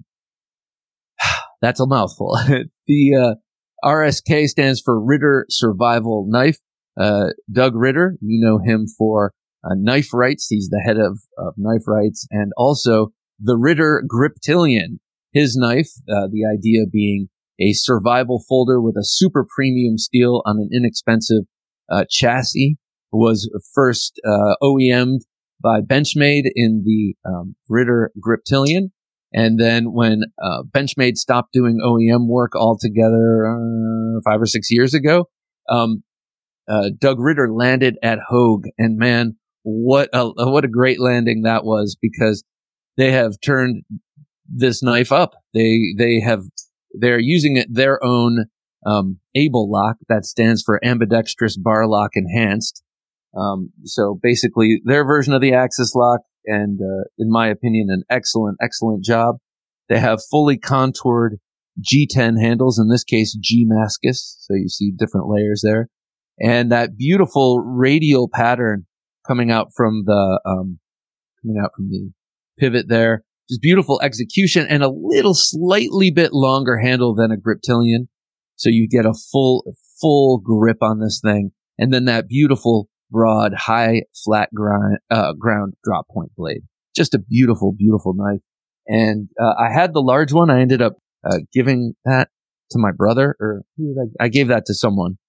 That's a mouthful. The uh, R S K stands for Ritter Survival Knife. Uh, Doug Ritter, you know him for uh, Knife Rights. He's the head of, of Knife Rights, and also the Ritter Griptilian. His knife, uh, the idea being a survival folder with a super premium steel on an inexpensive Uh, chassis, was first uh, O E M'd by Benchmade in the um, Ritter Griptilian. And then when uh, Benchmade stopped doing O E M work altogether uh, five or six years ago, um, uh, Doug Ritter landed at Hogue. And man, what a, what a great landing that was, because they have turned this knife up. They, they have, they're using it their own Um, Able Lock, that stands for Ambidextrous Bar Lock Enhanced. Um, so basically their version of the Axis lock, and uh, in my opinion, an excellent, excellent job. They have fully contoured G ten handles, in this case G Mascus, so you see different layers there. And that beautiful radial pattern coming out from the um, coming out from the pivot there. Just beautiful execution, and a little slightly bit longer handle than a Griptilian. So you get a full, full grip on this thing. And then that beautiful, broad, high, flat grind, uh, ground drop point blade. Just a beautiful, beautiful knife. And, uh, I had the large one. I ended up uh, giving that to my brother, or who did I, I gave that to someone.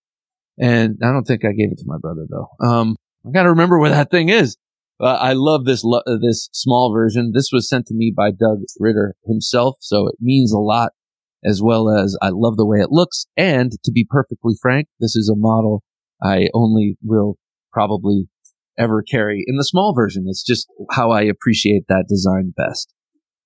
And I don't think I gave it to my brother though. Um, I gotta remember where that thing is. Uh, I love this, lo- uh, this small version. This was sent to me by Doug Ritter himself. So it means a lot, as well as I love the way it looks. And to be perfectly frank, this is a model I only will probably ever carry in the small version. It's just how I appreciate that design best.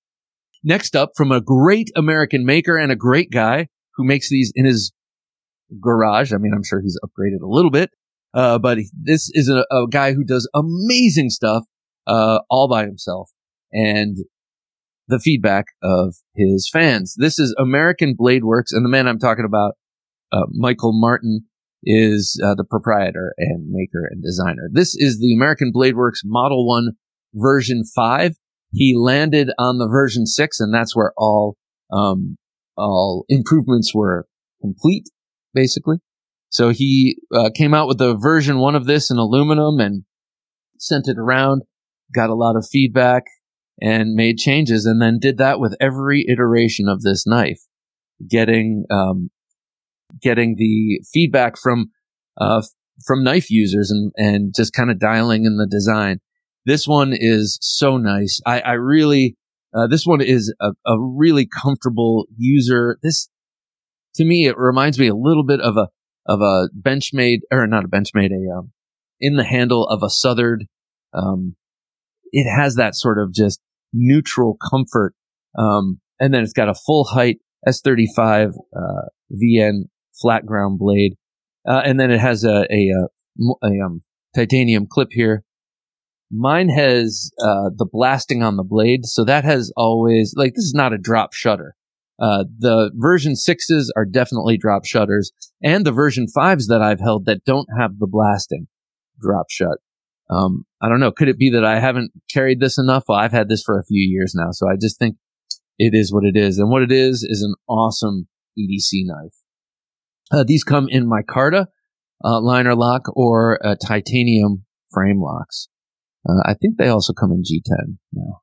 Next up, from a great American maker and a great guy who makes these in his garage. I mean, I'm sure he's upgraded a little bit, uh, but this is a, a guy who does amazing stuff, uh, all by himself, and the feedback of his fans. This is American Blade Works, and the man I'm talking about, uh, Michael Martin, is uh, the proprietor and maker and designer. This is the American Blade Works Model one version five. He landed on the version six, and that's where all, um, all improvements were complete, basically. So he uh, came out with the version one of this in aluminum and sent it around, got a lot of feedback, and made changes, and then did that with every iteration of this knife, getting um, getting the feedback from uh, from knife users and, and just kind of dialing in the design. This one is so nice. I, I really, uh, this one is a, a really comfortable user. This, to me, it reminds me a little bit of a, of a Benchmade, or not a Benchmade, a, um, in the handle of a Southern. Um, it has that sort of just neutral comfort. Um, and then it's got a full height S thirty-five, uh, V N flat ground blade. Uh, and then it has a, a, a, a um, titanium clip here. Mine has, uh, the blasting on the blade. So that has always, like, this is not a drop shutter. Uh, the version sixes are definitely drop shutters, and the version fives that I've held that don't have the blasting drop shut. Um, I don't know. Could it be that I haven't carried this enough? Well, I've had this for a few years now, so I just think it is what it is. And what it is is an awesome E D C knife. Uh, these come in micarta, uh, liner lock, or uh, titanium frame locks. Uh, I think they also come in G ten now.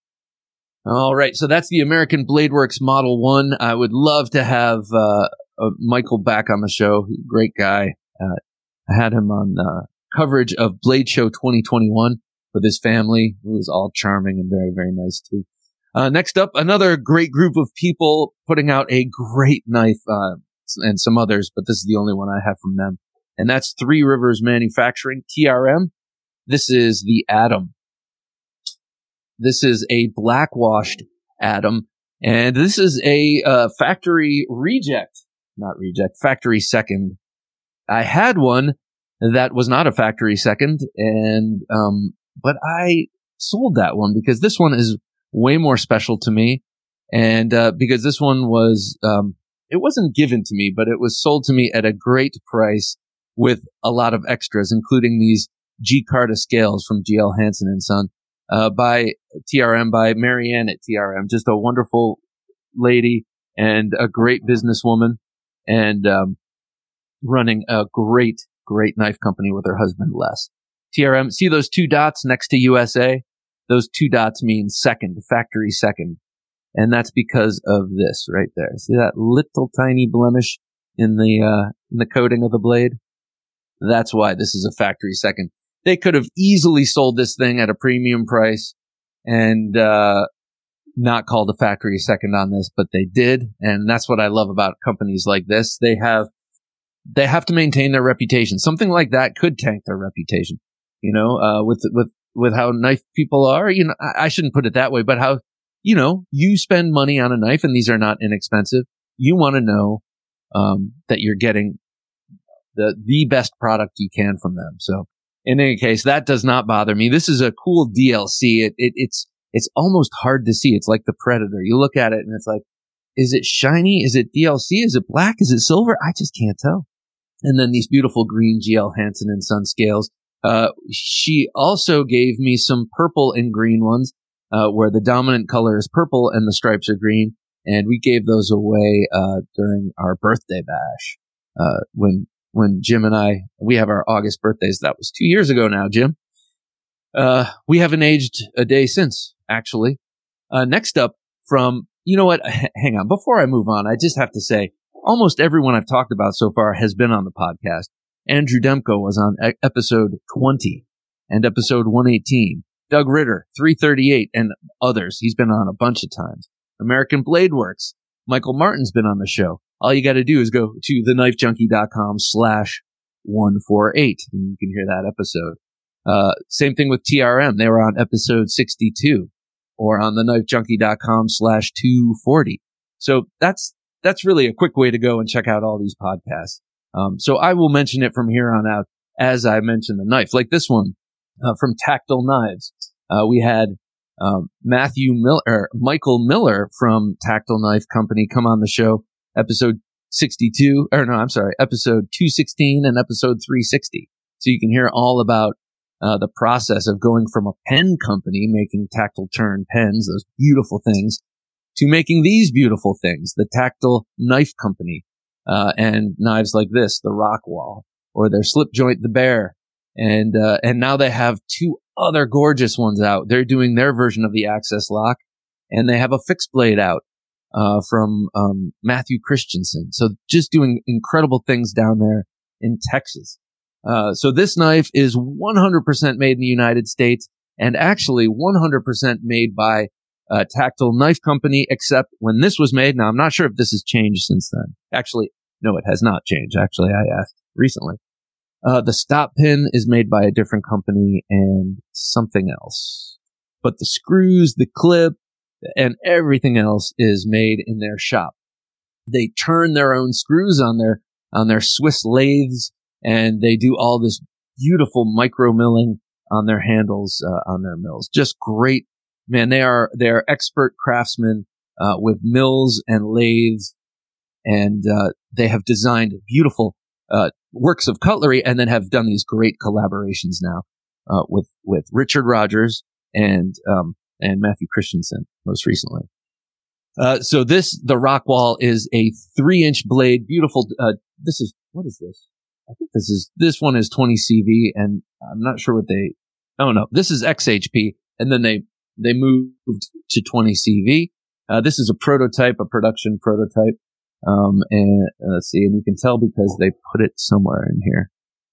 All right, so that's the American Blade Works Model one. I would love to have uh, uh, Michael back on the show. Great guy. Uh, I had him on uh, coverage of Blade Show twenty twenty-one with his family. It was all charming and very, very nice, too. Uh, next up, another great group of people putting out a great knife, uh, and some others, but this is the only one I have from them. And that's Three Rivers Manufacturing, T R M. This is the Atom. This is a black washed Atom, and this is a uh, factory reject, not reject, factory second. I had one that was not a factory second, and um, but I sold that one because this one is way more special to me, and uh, because this one was, um, it wasn't given to me, but it was sold to me at a great price with a lot of extras, including these G-Carta scales from G L Hansen and Son. Uh, by T R M, by Marianne at T R M. Just a wonderful lady and a great businesswoman, and um, running a great, great knife company with her husband, Les. T R M, see those two dots next to U S A? Those two dots mean second, factory second. And that's because of this right there. See that little tiny blemish in the, uh, in the coating of the blade? That's why this is a factory second. They could have easily sold this thing at a premium price and uh not called a factory second on this, but they did. And that's what I love about companies like this. They have they have to maintain their reputation. Something like that could tank their reputation. You know, uh with with with how knife people are. You know, I, I shouldn't put it that way, but how, you know, you spend money on a knife, and these are not inexpensive. You want to know um that you're getting the the best product you can from them. So in any case, that does not bother me. This is a cool D L C. It, it, it's, it's almost hard to see. It's like the Predator. You look at it and it's like, is it shiny? Is it D L C? Is it black? Is it silver? I just can't tell. And then these beautiful green G L Hansen and Son scales. Uh, she also gave me some purple and green ones, uh, where the dominant color is purple and the stripes are green. And we gave those away, uh, during our birthday bash, uh, when, When Jim and I, we have our August birthdays. That was two years ago now, Jim. Uh, we haven't aged a day since, actually. Uh, next up from you know what? H- hang on. Before I move on, I just have to say, almost everyone I've talked about so far has been on the podcast. Andrew Demko was on e- episode twenty and episode one eighteen. Doug Ritter, three thirty-eight, and others. He's been on a bunch of times. American Blade Works. Michael Martin's been on the show. All you got to do is go to thenifejunkie.com slash 148, and you can hear that episode. Uh, same thing with T R M. They were on episode sixty-two, or on thenifejunkie.com slash 240. So that's that's really a quick way to go and check out all these podcasts. Um, so I will mention it from here on out as I mention the knife. Like this one uh, from Tactile Knives. Uh, we had um, Matthew Miller, or Michael Miller from Tactile Knife Company come on the show, episode sixty-two, or no, I'm sorry, episode two sixteen and episode three sixty. So you can hear all about uh, the process of going from a pen company making tactile turn pens, those beautiful things, to making these beautiful things, the Tactile Knife Company. Uh, and knives like this, the Rockwall, or their slip joint, the Bear. And, uh, and now they have two other gorgeous ones out. They're doing their version of the Access Lock, and they have a fixed blade out, uh, from, um, Matthew Christensen. So just doing incredible things down there in Texas. Uh, so this knife is one hundred percent made in the United States, and actually one hundred percent made by Uh, Tactile Knife Company, except when this was made. Now, I'm not sure if this has changed since then. Actually, no, it has not changed. Actually, I asked recently. Uh, the stop pin is made by a different company and something else. But the screws, the clip, and everything else is made in their shop. They turn their own screws on their, on their Swiss lathes, and they do all this beautiful micro milling on their handles, uh, on their mills. Just great. Man, they are, they are expert craftsmen, uh, with mills and lathes, and, uh, they have designed beautiful, uh, works of cutlery, and then have done these great collaborations now, uh, with, with Richard Rogers and, um, and Matthew Christensen most recently. Uh, so this, the Rockwall is a three inch blade, beautiful, uh, this is, what is this? I think this is, this one is twenty C V, and I'm not sure what they, oh no, this is X H P, and then they, They moved to twenty C V. Uh, this is a prototype, a production prototype. Um, and uh, let's see, and you can tell because they put it somewhere in here.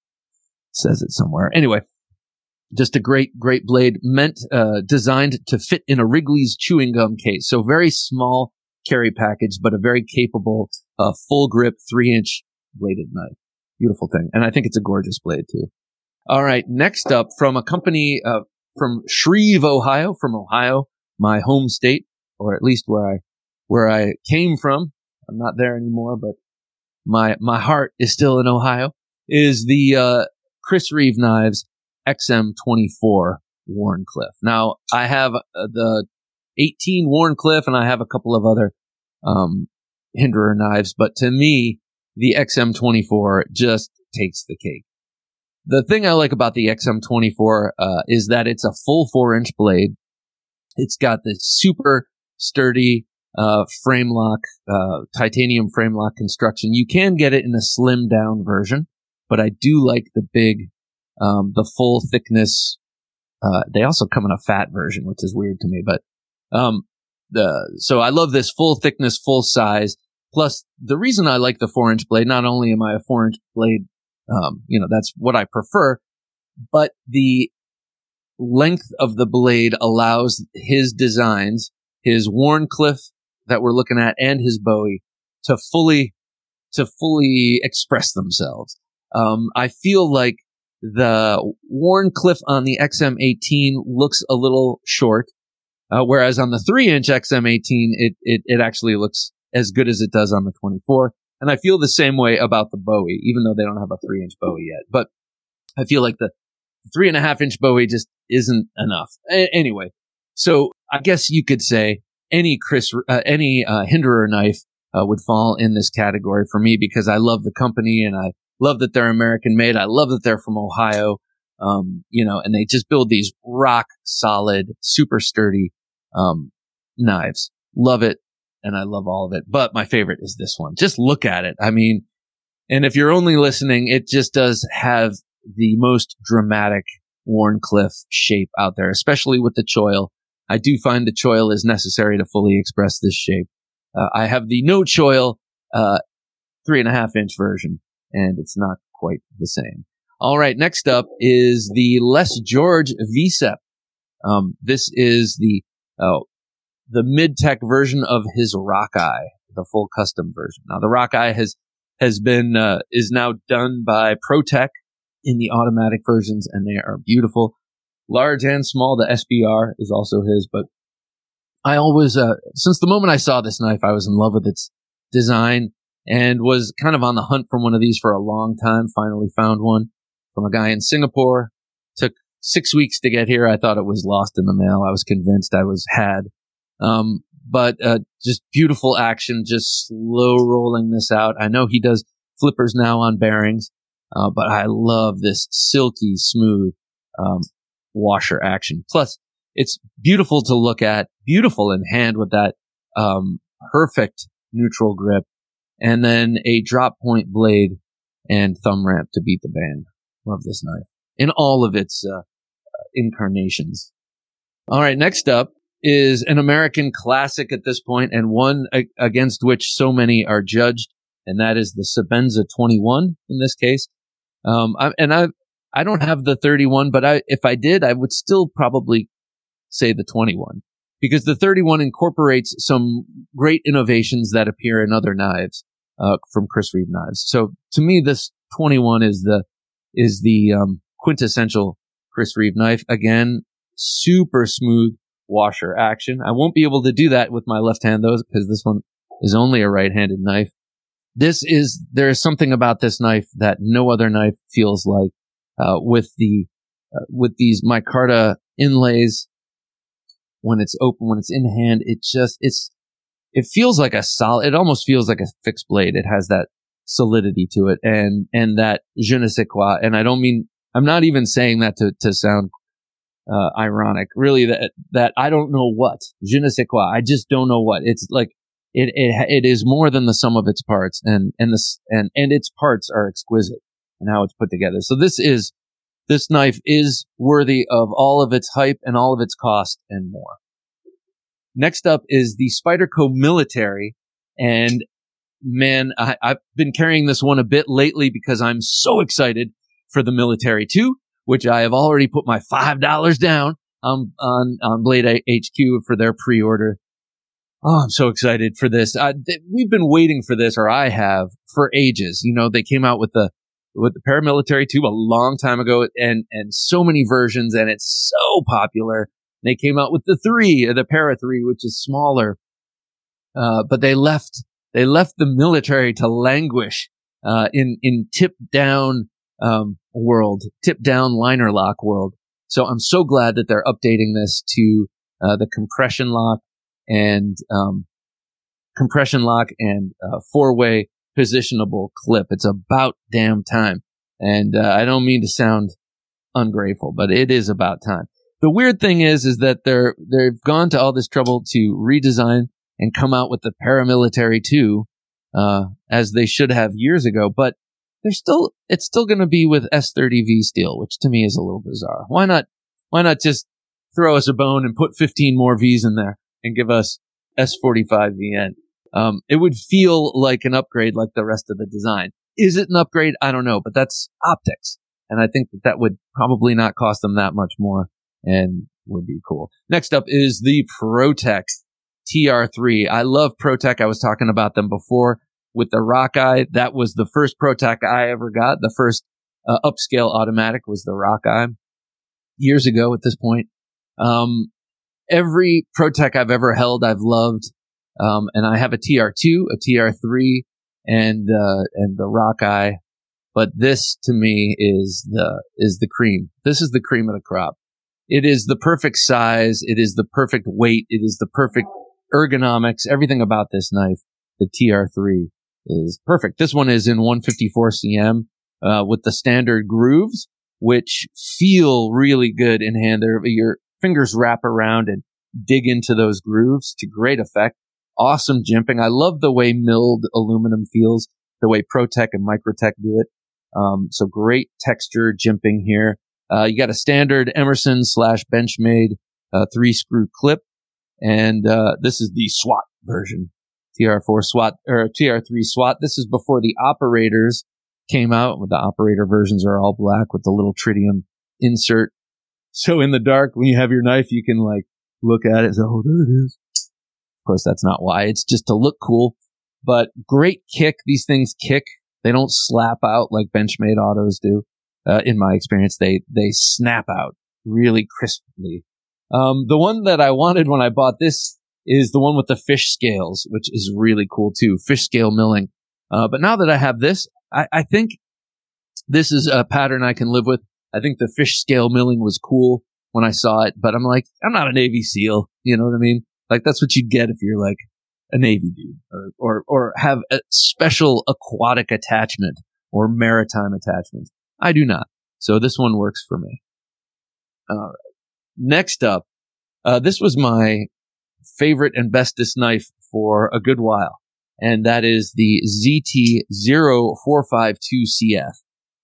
It says it somewhere. Anyway, just a great, great blade meant, uh, designed to fit in a Wrigley's chewing gum case. So very small carry package, but a very capable, uh, full grip three inch bladed knife. Beautiful thing. And I think it's a gorgeous blade too. All right. Next up, from a company, uh, from Shreve, Ohio, from Ohio, my home state, or at least where I, where I came from. I'm not there anymore, but my, my heart is still in Ohio, is the, uh, Chris Reeve Knives X M twenty-four Wharncliffe. Now, I have uh, the eighteen Wharncliffe, and I have a couple of other, um, Hinderer knives, but to me, the X M twenty-four just takes the cake. The thing I like about the X M twenty-four uh, is that it's a full four inch blade. It's got this super sturdy uh, frame lock, uh, titanium frame lock construction. You can get it in a slim down version, but I do like the big, um, the full thickness. Uh, they also come in a fat version, which is weird to me, but um, the so I love this full thickness, full size. Plus, the reason I like the four inch blade, not only am I a four inch blade, Um, you know, that's what I prefer, but the length of the blade allows his designs, his Wharncliffe that we're looking at, and his Bowie to fully, to fully express themselves. Um, I feel like the Wharncliffe on the X M eighteen looks a little short, uh, whereas on the three inch X M eighteen, it, it, it actually looks as good as it does on the twenty-four. And I feel the same way about the Bowie, even though they don't have a three inch Bowie yet. But I feel like the three and a half inch Bowie just isn't enough. A- anyway, so I guess you could say any Chris, uh, any uh, Hinderer knife uh, would fall in this category for me, because I love the company and I love that they're American made. I love that they're from Ohio, um, you know, and they just build these rock solid, super sturdy um, knives. Love it. And I love all of it. But my favorite is this one. Just look at it. I mean, and if you're only listening, it just does have the most dramatic Wharncliffe shape out there, especially with the choil. I do find the choil is necessary to fully express this shape. Uh, I have the no choil, uh, three and a half inch version, and it's not quite the same. All right. Next up is the Les George V-Sep. Um, this is the, uh, the mid-tech version of his Rockeye, the full custom version. Now, the Rockeye has, has been, uh, is now done by ProTech in the automatic versions, and they are beautiful. Large and small. The S B R is also his, but I always, uh, since the moment I saw this knife, I was in love with its design and was kind of on the hunt for one of these for a long time. Finally found one from a guy in Singapore. Took six weeks to get here. I thought it was lost in the mail. I was convinced I was had. Um, but, uh, just beautiful action, just slow rolling this out. I know he does flippers now on bearings, uh, but I love this silky smooth, um, washer action. Plus, it's beautiful to look at, beautiful in hand with that, um, perfect neutral grip, and then a drop point blade and thumb ramp to beat the band. Love this knife in all of its, uh, incarnations. All right. Next up is an American classic at this point, and one a- against which so many are judged, and that is the Sebenza twenty-one in this case. Um, I, and I, I don't have the thirty-one, but I, if I did, I would still probably say the twenty-one, because the thirty-one incorporates some great innovations that appear in other knives, uh, from Chris Reeve knives. So to me, this twenty-one is the, is the, um, quintessential Chris Reeve knife. Again, super smooth washer action. I won't be able to do that with my left hand though, because this one is only a right-handed knife. This is, there is something about this knife that no other knife feels like. Uh, with the, uh, with these micarta inlays, when it's open, when it's in hand, it just, it's, it feels like a solid, it almost feels like a fixed blade. It has that solidity to it and, and that je ne sais quoi. And I don't mean, I'm not even saying that to, to sound, uh, ironic. Really, that, that I don't know what. Je ne sais quoi. I just don't know what. It's like, it, it, it is more than the sum of its parts, and, and this, and, and its parts are exquisite and how it's put together. So this is, this knife is worthy of all of its hype and all of its cost and more. Next up is the Spyderco Military. And man, I, I've been carrying this one a bit lately because I'm so excited for the Military two, which I have already put my five dollars down um, on, on Blade H Q for their pre-order. Oh, I'm so excited for this. I, th- we've been waiting for this, or I have, for ages. You know, they came out with the with the Paramilitary two a long time ago, and and so many versions, and it's so popular. They came out with the three, the Para three, which is smaller, uh, but they left they left the Military to languish uh, in in tip down um, world, tip down liner lock world. So I'm so glad that they're updating this to uh, the compression lock and um, compression lock and uh, four way positionable clip. It's about damn time. And uh, I don't mean to sound ungrateful, but it is about time. The weird thing is, is that they're, they've gone to all this trouble to redesign and come out with the Paramilitary two, uh, as they should have years ago, but they're still, it's still going to be with S thirty V steel, which to me is a little bizarre. Why not, why not just throw us a bone and put fifteen more V's in there and give us S forty-five V N? Um, it would feel like an upgrade like the rest of the design. Is it an upgrade? I don't know, but that's optics. And I think that that would probably not cost them that much more and would be cool. Next up is the ProTech T R three. I love ProTech. I was talking about them before with the Rockeye. That was the first ProTech I ever got. The first uh, upscale automatic was the Rockeye years ago at this point. Um, every ProTech I've ever held, I've loved. Um, and I have a T R two, a T R three, and, uh, and the Rockeye. But this to me is the, is the cream. This is the cream of the crop. It is the perfect size. It is the perfect weight. It is the perfect ergonomics. Everything about this knife, the T R three, is perfect. This one is in one fifty-four C M, uh, with the standard grooves, which feel really good in hand. They're, your fingers wrap around and dig into those grooves to great effect. Awesome jimping. I love the way milled aluminum feels, the way ProTech and Microtech do it. Um, so great texture jimping here. Uh, you got a standard Emerson slash Benchmade, uh, three screw clip. And, uh, this is the SWAT version, T R four SWAT, or T R three SWAT. This is before the operators came out. The operator versions are all black with the little tritium insert. So in the dark, when you have your knife, you can like look at it and say, oh, there it is. Of course, that's not why. It's just to look cool. But great kick. These things kick. They don't slap out like Benchmade autos do. Uh, in my experience, they, they snap out really crisply. Um, the one that I wanted when I bought this is the one with the fish scales, which is really cool too. Fish scale milling. Uh, but now that I have this, I, I think this is a pattern I can live with. I think the fish scale milling was cool when I saw it, but I'm like, I'm not a Navy SEAL. You know what I mean? Like that's what you get if you're like a Navy dude or, or, or have a special aquatic attachment or maritime attachment. I do not. So this one works for me. All right. Next up, uh, this was my favorite and bestest knife for a good while. And that is the Z T zero four five two C F.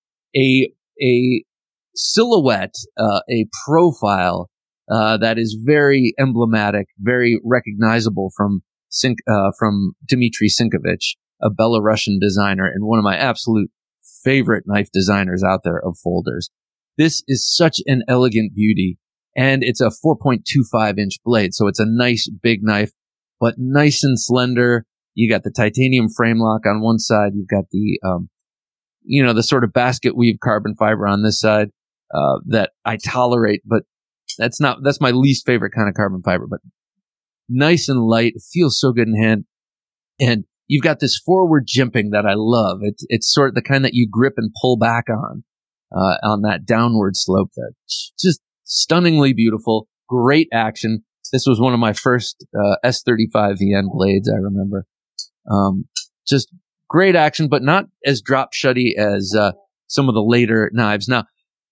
A, a silhouette, uh, a profile, uh, that is very emblematic, very recognizable from Sink, uh, from Dmitry Sinkovich, a Belarusian designer and one of my absolute favorite knife designers out there of folders. This is such an elegant beauty, and it's a four point two five inch blade, so it's a nice big knife, but nice and slender. You got the titanium frame lock on one side. You've got the, um, you know, the sort of basket weave carbon fiber on this side, uh, that I tolerate, but that's not, that's my least favorite kind of carbon fiber, but nice and light. It feels so good in hand. And you've got this forward jimping that I love. It's, it's sort of the kind that you grip and pull back on, uh, on that downward slope there. Just stunningly beautiful. Great action. This was one of my first, uh, S thirty-five V N blades, I remember. Um, just great action, but not as drop shutty as, uh, some of the later knives. Now,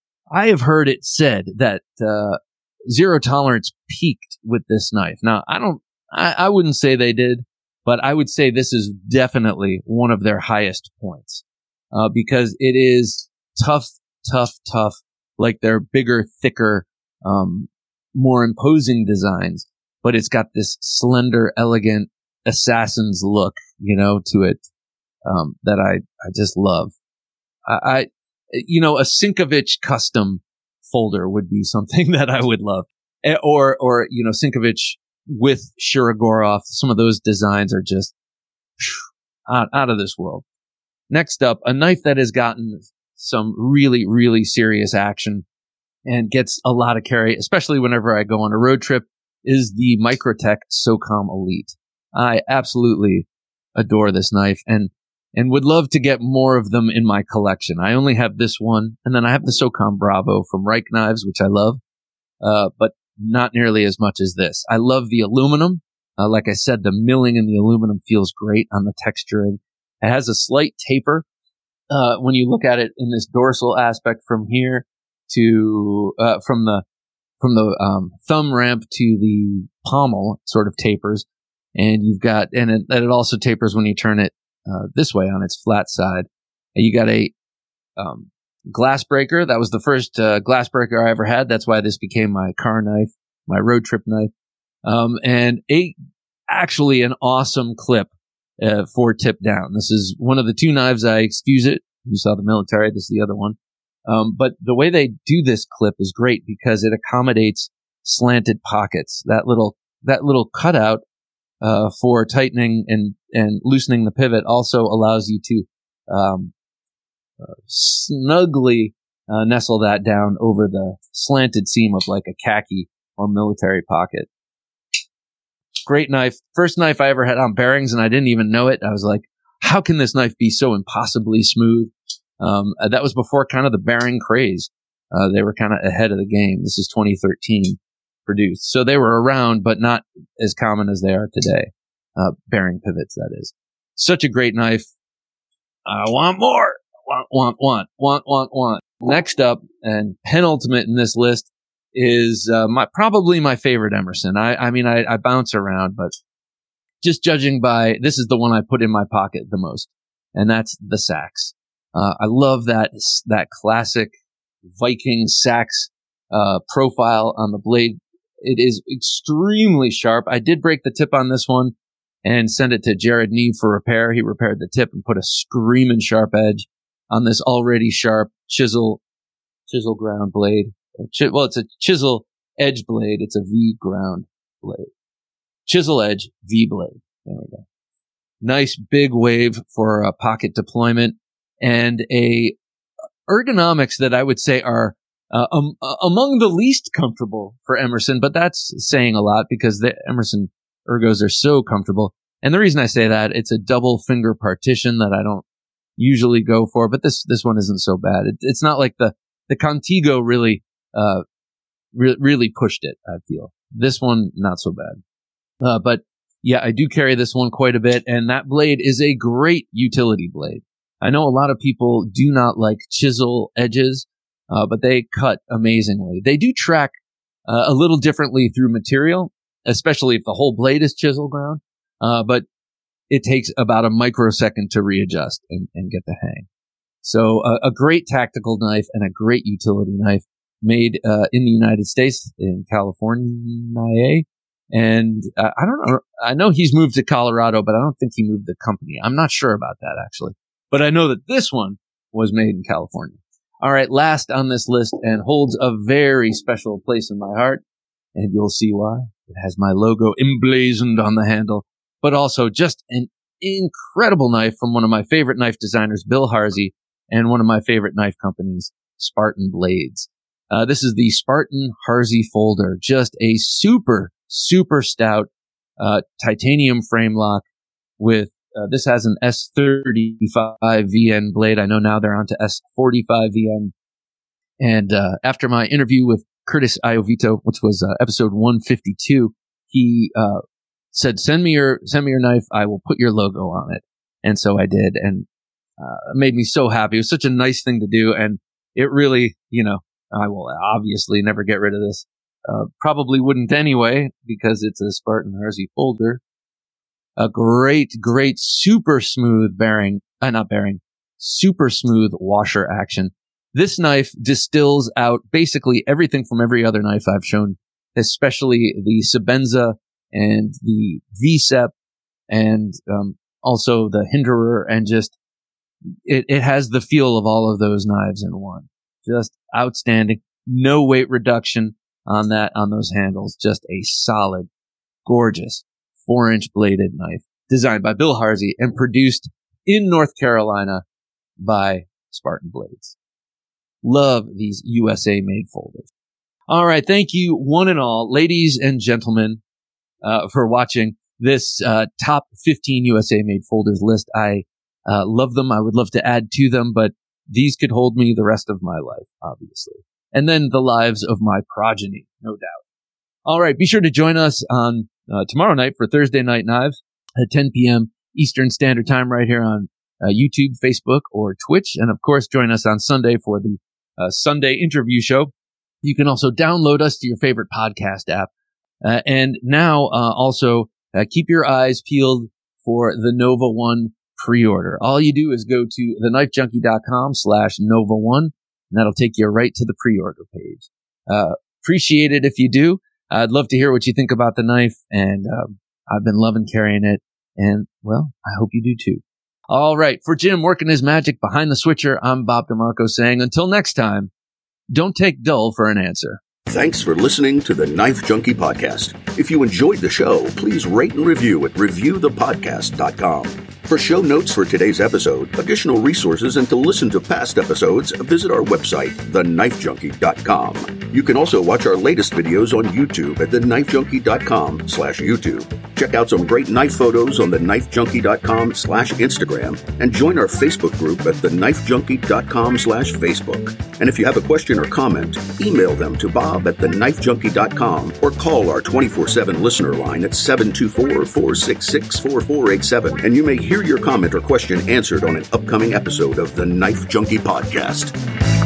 I have heard it said that, uh, zero tolerance peaked with this knife. Now, I don't, I, I wouldn't say they did, but I would say this is definitely one of their highest points, uh, because it is tough, tough, tough, like their bigger, thicker, um, more imposing designs, but it's got this slender, elegant assassin's look, you know, to it, um, that I, I just love. I, I, you know, a Sinkovich custom folder would be something that I would love. Or, or, you know, Sinkovich with Shirogorov. Some of those designs are just phew, out, out of this world. Next up, a knife that has gotten some really, really serious action and gets a lot of carry, especially whenever I go on a road trip, is the Microtech SOCOM Elite. I absolutely adore this knife and and would love to get more of them in my collection. I only have this one, and then I have the SOCOM Bravo from Reich Knives, which I love, uh, but not nearly as much as this. I love the aluminum. Uh, like I said, the milling in the aluminum feels great on the texturing. It has a slight taper uh, when you look at it in this dorsal aspect from here to uh, from the from the um, thumb ramp to the pommel, it sort of tapers, and you've got and it, and it also tapers when you turn it uh, this way on its flat side. And you got a um, glass breaker. That was the first uh, glass breaker I ever had. That's why this became my car knife, my road trip knife, um, and a actually an awesome clip uh, for tip down. This is one of the two knives I excuse it. You saw the military. This is the other one. Um, but the way they do this clip is great because it accommodates slanted pockets. That little, that little cutout, uh, for tightening and, and loosening the pivot also allows you to, um, uh, snugly, uh, nestle that down over the slanted seam of like a khaki or military pocket. Great knife. First knife I ever had on bearings and I didn't even know it. I was like, how can this knife be so impossibly smooth? Um, that was before kind of the bearing craze. Uh, they were kind of ahead of the game. This is twenty thirteen produced. So they were around, but not as common as they are today. Uh, bearing pivots, that is. Such a great knife. I want more. Want, want, want, want, want, want. Next up, and penultimate in this list, is uh, my probably my favorite Emerson. I, I mean, I, I bounce around, but just judging by, this is the one I put in my pocket the most, and that's the Sachs. Uh, I love that, that classic Viking Sachs, uh, profile on the blade. it is extremely sharp. I did break the tip on this one and send it to Jared Neve for repair. He repaired the tip and put a screaming sharp edge on this already sharp chisel, chisel ground blade. Well, it's a chisel edge blade. It's a V ground blade. Chisel edge V blade. There we go. Nice big wave for a pocket deployment and a ergonomics that I would say are uh, um, among the least comfortable for Emerson, but that's saying a lot because the Emerson ergos are so comfortable. And the reason I say that, it's a double finger partition that I don't usually go for, but this, this one isn't so bad. It, it's not like the, the Contigo really, uh, re- really pushed it, I feel. This one, not so bad. Uh, but yeah, I do carry this one quite a bit, and that blade is a great utility blade. I know a lot of people do not like chisel edges, uh, but they cut amazingly. They do track uh, a little differently through material, especially if the whole blade is chisel ground, uh, but it takes about a microsecond to readjust and, and get the hang. So uh, a great tactical knife and a great utility knife made uh, in the United States, in California. And uh, I don't know, I know he's moved to Colorado, but I don't think he moved the company. I'm not sure about that, actually. But I know that this one was made in California. All right, last on this list, and holds a very special place in my heart, and you'll see why. It has my logo emblazoned on the handle, but also just an incredible knife from one of my favorite knife designers, Bill Harsey, and one of my favorite knife companies, Spartan Blades. Uh, this is the Spartan Harsey Folder, just a super, super stout uh, titanium frame lock with Uh, this has an S thirty-five V N blade. I know now they're on to S forty-five V N. And uh, after my interview with Curtis Iovito, which was uh, episode one fifty-two, he uh, said, "Send me your send me your knife. I will put your logo on it." And so I did, and uh, it made me so happy. It was such a nice thing to do, and it really, you know, I will obviously never get rid of this. Uh, probably wouldn't anyway, because it's a Spartan Harsey Folder. A great, great, super smooth bearing, uh, not bearing, super smooth washer action. This knife distills out basically everything from every other knife I've shown, especially the Sebenza and the V C E P and um, also the Hinderer, and just, it, it has the feel of all of those knives in one. Just outstanding. No weight reduction on that, on those handles. Just a solid, gorgeous four-inch bladed knife designed by Bill Harsey and produced in North Carolina by Spartan Blades. Love these U S A-made folders. All right, thank you, one and all, ladies and gentlemen, uh, for watching this uh, top fifteen U S A-made folders list. I uh, love them. I would love to add to them, but these could hold me the rest of my life, obviously. And then the lives of my progeny, no doubt. All right, be sure to join us on Uh, tomorrow night for Thursday Night Knives at ten p.m. Eastern Standard Time right here on uh, YouTube, Facebook, or Twitch. And of course, join us on Sunday for the uh, Sunday interview show. You can also download us to your favorite podcast app. Uh, and now uh, also uh, keep your eyes peeled for the Nova One pre-order. All you do is go to thenifejunkie.com slash Nova One, and that'll take you right to the pre-order page. Uh, appreciate it if you do. I'd love to hear what you think about the knife, and um, I've been loving carrying it, and, well, I hope you do too. All right, for Jim working his magic behind the switcher, I'm Bob DeMarco saying, until next time, don't take dull for an answer. Thanks for listening to the Knife Junkie Podcast. If you enjoyed the show, please rate and review at review the podcast dot com. For show notes for today's episode, additional resources, and to listen to past episodes, visit our website, the knife junkie dot com. You can also watch our latest videos on YouTube at the knife junkie dot com slash YouTube. Check out some great knife photos on the knife junkie dot com slash Instagram, and join our Facebook group at the knife junkie dot com slash Facebook. And if you have a question or comment, email them to Bob at the knife junkie dot com or call our twenty-four seven listener line at seven two four, four six six, four four eight seven, and you may hear your comment or question answered on an upcoming episode of the Knife Junkie Podcast.